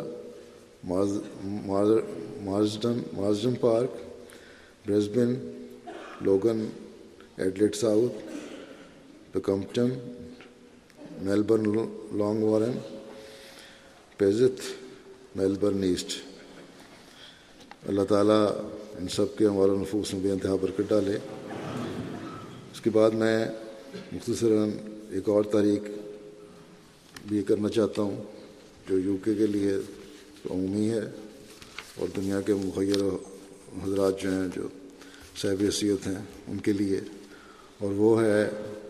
S1: Marsden Marsden Park, Brisbane, Logan, Adelaide South, Pakenham, Melbourne Langwarrin, Perth, Melbourne East. اللہ تعالیٰ ان سب کے اموال و نفوس میں بے انتہا برکت ڈالے۔ اس کے بعد میں مختصراً ایک اور تاریخ بھی کرنا چاہتا ہوں جو یو کے کے لیے عمومی ہے اور دنیا کے مخیر حضرات جو ہیں جو صاحب حیثیت ہیں ان کے لیے، اور وہ ہے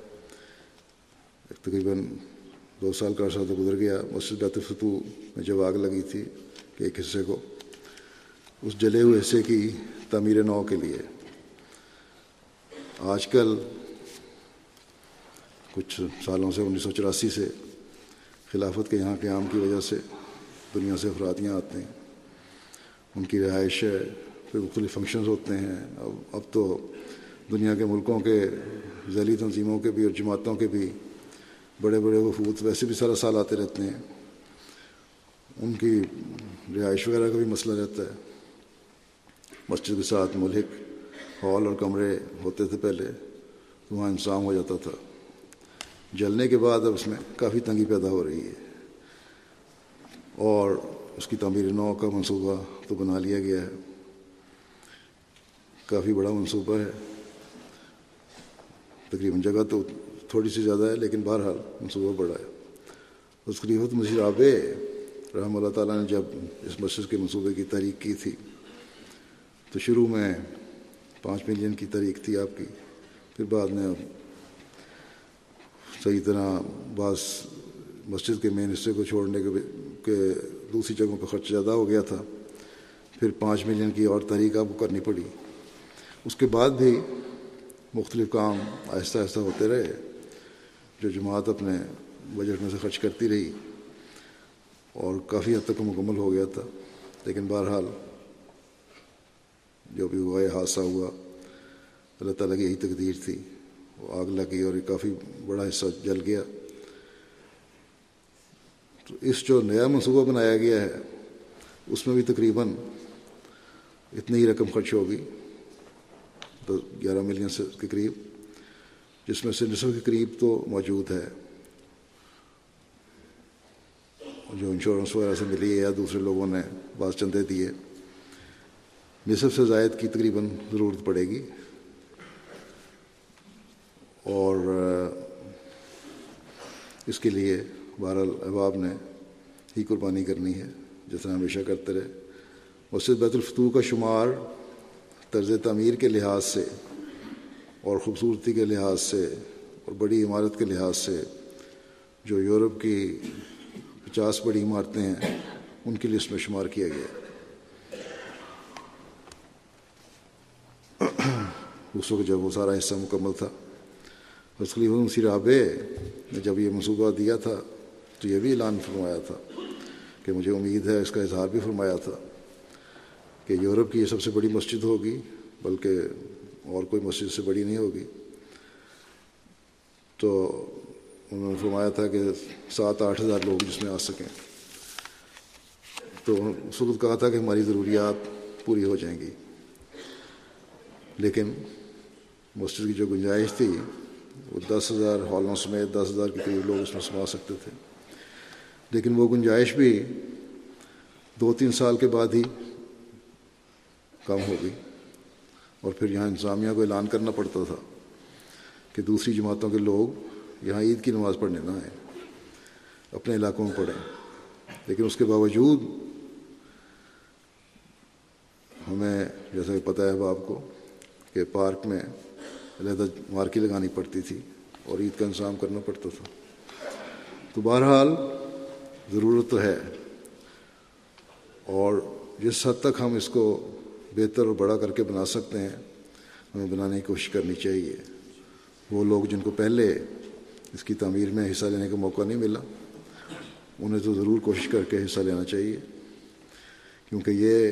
S1: تقریباً دو سال کا عرصہ تو گزر گیا، مسجد بیت الفتوح میں جب آگ لگی تھی کہ ایک حصے کو، اس جلے ہوئے حصے کی تعمیر نو کے لیے آج کل کچھ سالوں سے انیس سو چوراسی سے خلافت کے یہاں قیام کی وجہ سے دنیا سے افراد یہاں آتے ہیں، ان کی رہائش ہے، پھر مختلف فنکشنز ہوتے ہیں۔ اب اب تو دنیا کے ملکوں کے ذیلی تنظیموں کے بھی اور جماعتوں کے بھی بڑے بڑے وفود ویسے بھی سارا سال آتے رہتے ہیں، ان کی رہائش وغیرہ کا بھی مسئلہ رہتا ہے۔ مسجد کے ساتھ ملحق ہال اور کمرے ہوتے تھے پہلے، تو وہاں انتظام ہو جاتا تھا۔ جلنے کے بعد اب اس میں کافی تنگی پیدا ہو رہی ہے، اور اس کی تعمیر نو کا منصوبہ تو بنا لیا گیا ہے، کافی بڑا منصوبہ ہے، تقریباً جگہ تو تھوڑی سی زیادہ ہے لیکن بہرحال منصوبہ بڑا ہے۔ اس خلیفۃ مسیح رابع رحمہ اللہ تعالیٰ نے جب اس مسجد کے منصوبے کی تحریک کی تھی تو شروع میں پانچ ملین کی تحریک تھی آپ کی، پھر بعد میں صحیح طرح بعض مسجد کے مین حصے کو چھوڑنے کے کہ دوسری جگہوں پہ خرچ زیادہ ہو گیا تھا، پھر پانچ ملین کی اور تحریک آپ کو کرنی پڑی۔ اس کے بعد بھی مختلف کام آہستہ آہستہ ہوتے رہے، جو جماعت اپنے بجٹ میں سے خرچ کرتی رہی اور کافی حد تک مکمل ہو گیا تھا، لیکن بہرحال جو بھی ہوا یہ حادثہ ہوا، اللہ تعالیٰ کی یہی تقدیر تھی، وہ آگ لگی اور یہ کافی بڑا حصہ جل گیا۔ تو اس جو نیا منصوبہ بنایا گیا ہے اس میں بھی تقریباً اتنی ہی رقم خرچ ہوگی، دس گیارہ ملین سے کے قریب، جس میں سے نصف کے قریب تو موجود ہے جو انشورنس وغیرہ سے ملی ہے یا دوسرے لوگوں نے بعض چندے دیے، نصف سے زائد کی تقریباً ضرورت پڑے گی، اور اس کے لیے بہرحال احباب نے ہی قربانی کرنی ہے جس طرح ہمیشہ کرتے رہے۔ مسجد بیت الفتوح کا شمار طرز تعمیر کے لحاظ سے اور خوبصورتی کے لحاظ سے اور بڑی عمارت کے لحاظ سے جو یورپ کی پچاس بڑی عمارتیں ہیں ان کی لسٹ میں شمار کیا گیا۔ اس وقت جب وہ سارا حصہ مکمل تھا، حضرت خلیفہ مسیح رابع نے جب یہ منصوبہ دیا تھا تو یہ بھی اعلان فرمایا تھا کہ مجھے امید ہے، اس کا اظہار بھی فرمایا تھا کہ یورپ کی یہ سب سے بڑی مسجد ہوگی، بلکہ اور کوئی مسجد سے بڑی نہیں ہوگی۔ تو انہوں نے فرمایا تھا کہ سات آٹھ ہزار لوگ جس میں آ سکیں، تو اس وقت کہا تھا کہ ہماری ضروریات پوری ہو جائیں گی، لیکن مسجد کی جو گنجائش تھی وہ دس ہزار ہالوں سمیت دس ہزار کے قریب لوگ اس میں سما سکتے تھے، لیکن وہ گنجائش بھی دو تین سال کے بعد ہی کم ہو گئی، اور پھر یہاں انتظامیہ کو اعلان کرنا پڑتا تھا کہ دوسری جماعتوں کے لوگ یہاں عید کی نماز پڑھنے نہ آئیں، اپنے علاقوں میں پڑھیں۔ لیکن اس کے باوجود ہمیں جیسا کہ پتہ ہے اب آپ کو کہ پارک میں علیحدہ مارکی لگانی پڑتی تھی اور عید کا انتظام کرنا پڑتا تھا. تو بہرحال ضرورت تو ہے، اور جس حد تک ہم اس کو بہتر اور بڑا کر کے بنا سکتے ہیں ہمیں بنانے کی کوشش کرنی چاہیے. وہ لوگ جن کو پہلے اس کی تعمیر میں حصہ لینے کا موقع نہیں ملا انہیں تو ضرور کوشش کر کے حصہ لینا چاہیے، کیونکہ یہ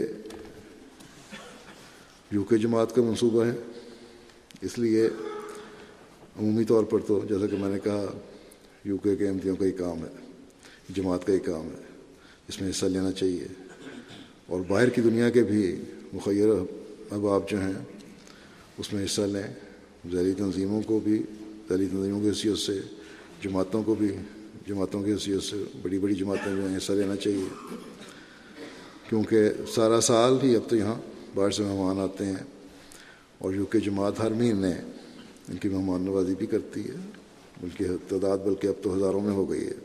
S1: یو کے جماعت کا منصوبہ ہے. اس لیے عمومی طور پر تو جیسا کہ میں نے کہا یو کے کے احمدیوں کا ہی کام ہے، جماعت کا ہی کام ہے، اس میں حصہ لینا چاہیے. اور باہر کی دنیا کے بھی مخیر احباب جو ہیں اس میں حصہ لیں. ذیلی تنظیموں کو بھی ذیلی تنظیموں کی حیثیت سے، جماعتوں کو بھی جماعتوں کی حیثیت سے، بڑی بڑی جماعتیں جو ہیں حصہ لینا چاہیے، کیونکہ سارا سال ہی اب تو یہاں باہر سے مہمان آتے ہیں اور یو کے جماعت ہر مہینے ان کی مہمان نوازی بھی کرتی ہے، بلکہ تعداد بلکہ اب تو ہزاروں میں ہو گئی ہے.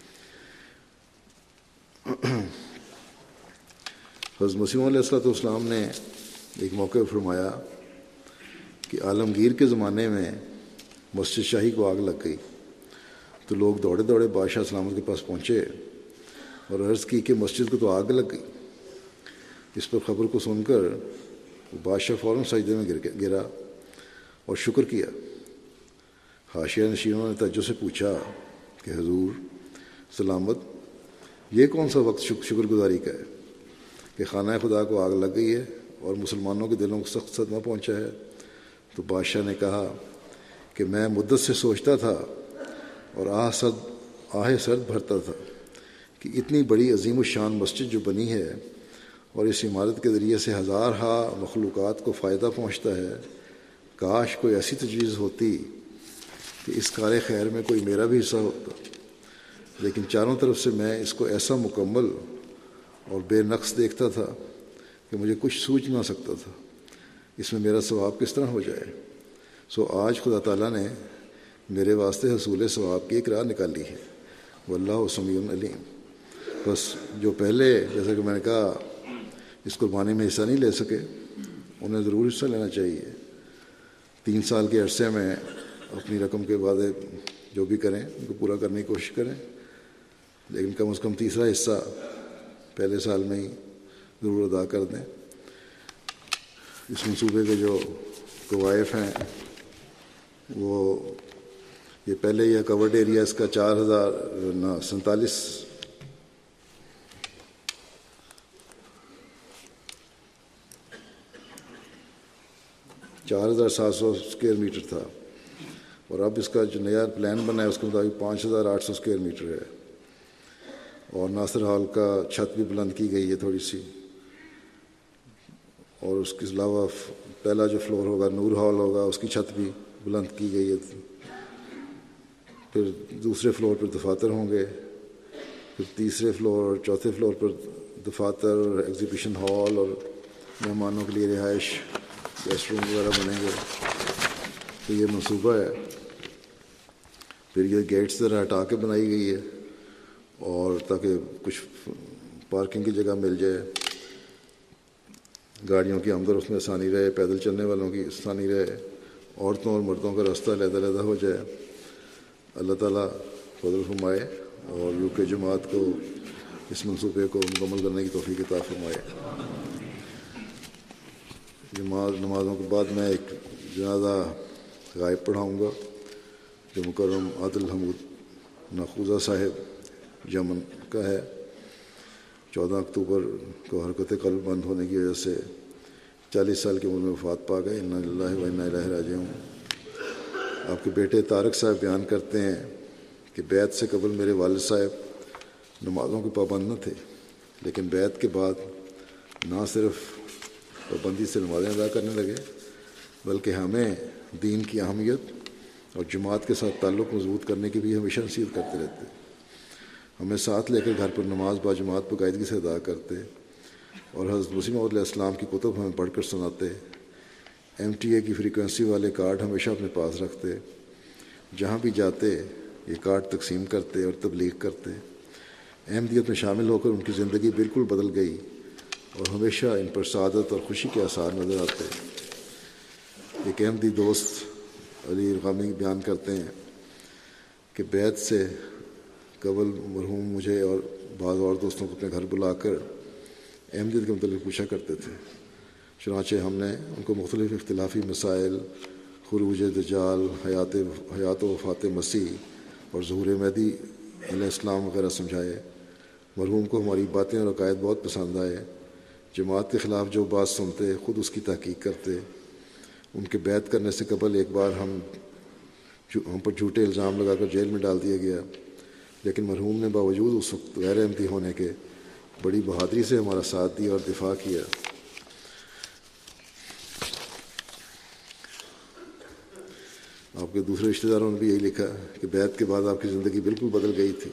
S1: حضرت مسیح علیہ الصلوۃ والسلام نے ایک موقع فرمایا کہ عالمگیر کے زمانے میں مسجد شاہی کو آگ لگ گئی تو لوگ دوڑے دوڑے بادشاہ سلامت کے پاس پہنچے اور عرض کی کہ مسجد کو تو آگ لگ گئی. اس پر خبر کو سن کر بادشاہ فوراً سجدے میں گر گرا اور شکر کیا. حاشیہ نشینوں نے تعجب سے پوچھا کہ حضور سلامت، یہ کون سا وقت شکر گزاری کا ہے کہ خانہ خدا کو آگ لگ گئی ہے اور مسلمانوں کے دلوں کو سخت صدمہ پہنچا ہے؟ تو بادشاہ نے کہا کہ میں مدت سے سوچتا تھا اور آہ سرد آہ سرد بھرتا تھا کہ اتنی بڑی عظیم الشان مسجد جو بنی ہے اور اس عمارت کے ذریعے سے ہزار ہا مخلوقات کو فائدہ پہنچتا ہے، کاش کوئی ایسی تجویز ہوتی کہ اس کار خیر میں کوئی میرا بھی حصہ ہوتا. لیکن چاروں طرف سے میں اس کو ایسا مکمل اور بے نقص دیکھتا تھا کہ مجھے کچھ سوچ نہ سکتا تھا اس میں میرا ثواب کس طرح ہو جائے. سو آج خدا تعالیٰ نے میرے واسطے حصول ثواب کی ایک راہ نکالی ہے، واللہ سمیع علیم. بس جو پہلے جیسا کہ میں نے کہا اس قربانی میں حصہ نہیں لے سکے انہیں ضرور حصہ لینا چاہیے. تین سال کے عرصے میں اپنی رقم کے وعدے جو بھی کریں ان کو پورا کرنے کی کوشش کریں، لیکن کم از کم تیسرا حصہ پہلے سال میں ہی ضرور ادا کر دیں. اس منصوبے کے جو کوائف ہیں وہ یہ پہلے یہ کورڈ ایریا اس کا چار ہزار سینتالیس چار ہزار سات سو اسکوائر میٹر تھا، اور اب اس کا جو نیا پلان بنا ہے اس کے مطابق پانچ ہزار آٹھ سو اسکوائر میٹر ہے. اور ناصر ہال کا چھت بھی بلند کی گئی ہے تھوڑی سی، اور اس کے علاوہ پہلا جو فلور ہوگا نور ہال ہوگا اس کی چھت بھی بلند کی گئی ہے. پھر دوسرے فلور پر دفاتر ہوں گے، پھر تیسرے فلور اور چوتھے فلور پر دفاتر اور ایگزیبیشن ہال اور مہمانوں کے لیے رہائش گیسٹ روم وغیرہ بنیں گے. تو یہ منصوبہ ہے. پھر یہ گیٹس ذرا ہٹا کے بنائی گئی ہے اور تاکہ کچھ پارکنگ کی جگہ مل جائے، گاڑیوں کی آمد و رفت میں آسانی رہے، پیدل چلنے والوں کی آسانی رہے، عورتوں اور مردوں کا راستہ علیحدہ علیحدہ ہو جائے. اللہ تعالیٰ فضل فرمائے اور یو کے جماعت کو اس منصوبے کو مکمل کرنے کی توفیق عطا فرمائے. جماعت نمازوں کے بعد میں ایک جنازہ غائب پڑھاؤں گا جو مکرم عادل حمود ناخوذہ صاحب یمن کا ہے. چودہ اکتوبر کو حرکت قلب بند ہونے کی وجہ سے چالیس سال کی عمر میں وفات پا گئے. انا للہ و انا الیہ راجعون. آپ کے بیٹے طارق صاحب بیان کرتے ہیں کہ بیعت سے قبل میرے والد صاحب نمازوں کے پابند نہ تھے، لیکن بیعت کے بعد نہ صرف پابندی سے نمازیں ادا کرنے لگے بلکہ ہمیں دین کی اہمیت اور جماعت کے ساتھ تعلق مضبوط کرنے کی بھی ہمیشہ نصیحت کرتے رہتے. ہمیں ساتھ لے کر گھر پر نماز با جماعت باقاعدگی سے ادا کرتے اور حضرت مسیح موعود علیہ السلام کی کتب ہمیں پڑھ کر سناتے. ایم ٹی اے کی فریکوینسی والے کارڈ ہمیشہ اپنے پاس رکھتے. جہاں بھی جاتے یہ کارڈ تقسیم کرتے اور تبلیغ کرتے. احمدیت میں شامل ہو کر ان کی زندگی بالکل بدل گئی اور ہمیشہ ان پر سعادت اور خوشی کے آثار نظر آتے۔ ایک احمدی دوست علی ارغامی بیان کرتے ہیں کہ بیعت سے قبل مرحوم مجھے اور بعض اور دوستوں کو اپنے گھر بلا کر احمدیت کے متعلق پوچھا کرتے تھے۔ چنانچہ ہم نے ان کو مختلف اختلافی مسائل، خروج دجال، حیات حیات و وفات مسیح اور ظہور مہدی علیہ السلام وغیرہ سمجھائے۔ مرحوم کو ہماری باتیں اور عقائد بہت پسند آئے۔ جماعت کے خلاف جو بات سنتے خود اس کی تحقیق کرتے۔ ان کے بیعت کرنے سے قبل ایک بار ہم ہم پر جھوٹے الزام لگا کر جیل میں ڈال دیا گیا، لیکن مرحوم نے باوجود اس وقت غیر احمدی ہونے کے بڑی بہادری سے ہمارا ساتھ دیا اور دفاع کیا۔ آپ کے دوسرے رشتہ داروں نے بھی یہی لکھا کہ بیعت کے بعد آپ کی زندگی بالکل بدل گئی تھی۔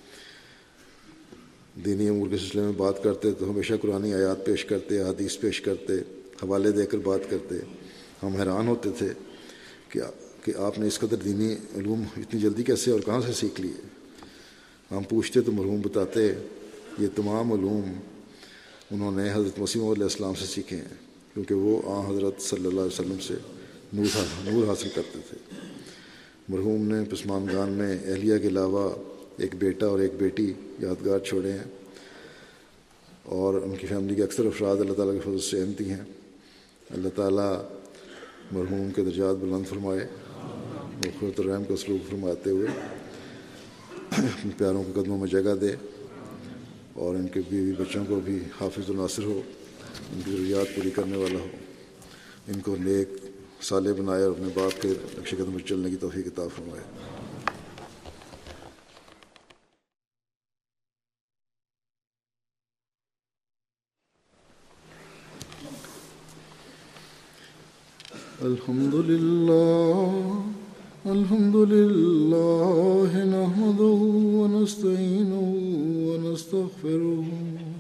S1: دینی امور کے سلسلے میں بات کرتے تو ہمیشہ قرآنی آیات پیش کرتے، حدیث پیش کرتے، حوالے دے کر بات کرتے۔ ہم حیران ہوتے تھے کہ کہ آپ نے اس قدر دینی علوم اتنی جلدی کیسے اور کہاں سے سیکھ لیے۔ ہم پوچھتے تو مرحوم بتاتے یہ تمام علوم انہوں نے حضرت مسیح علیہ السلام سے سیکھے ہیں، کیونکہ وہ آن حضرت صلی اللہ علیہ وسلم سے نور نور حاصل کرتے تھے۔ مرحوم نے پسماندگان میں اہلیہ کے علاوہ ایک بیٹا اور ایک بیٹی یادگار چھوڑے ہیں، اور ان کی فیملی کے اکثر افراد اللہ تعالیٰ کے فضل سے احمدی ہیں۔ اللہ تعالیٰ مرحوم کے درجات بلند فرمائے، مغفرت الرحم کا سلوک فرماتے ہوئے اپنے پیاروں کے قدموں میں جگہ دے، اور ان کے بیوی بچوں کو بھی حافظ و ناصر ہو، ان کی ضروریات پوری کرنے والا ہو، ان کو نیک صالح بنائے اور اپنے باپ کے نقش قدم پر چلنے کی توفیق عطا فرمائے۔ الحمد للہ الحمد للہ نحمدہ ونستعینہ ونستغفرہ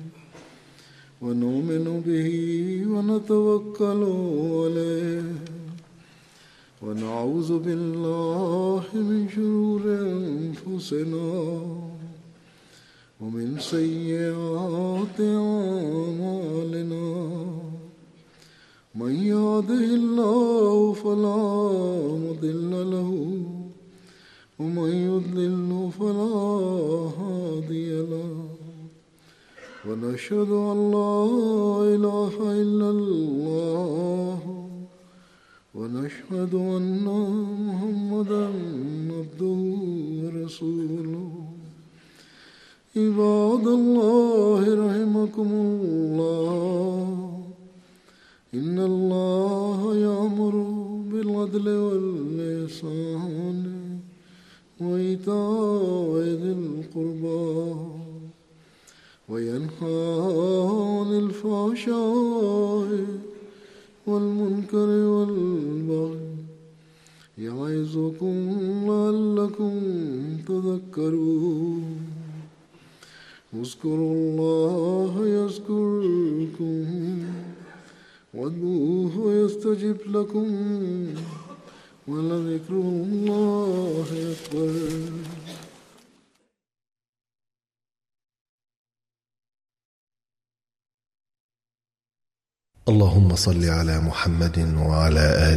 S1: ونؤمن بہ ونتوکل علیہ ونعوذ باللہ من شرور انفسنا ومن سیئات اعمالنا من يهده الله فلا مضل له ومن يضلل فلا هادي له ونشهد أن لا إله إلا الله ونشهد أن محمدا عبده ورسوله عباد الله رحمكم الله إن الله يأمر بالعدل والإحسان وإيتاء ذي القربى وينهى عن الفحشاء والمنكر والبغي يعظكم لعلكم تذكرون اذكروا الله يذكركم وادعوه يستجب لكم ولذكر الله أكبر۔
S2: اللهم صل على محمد وعلى آله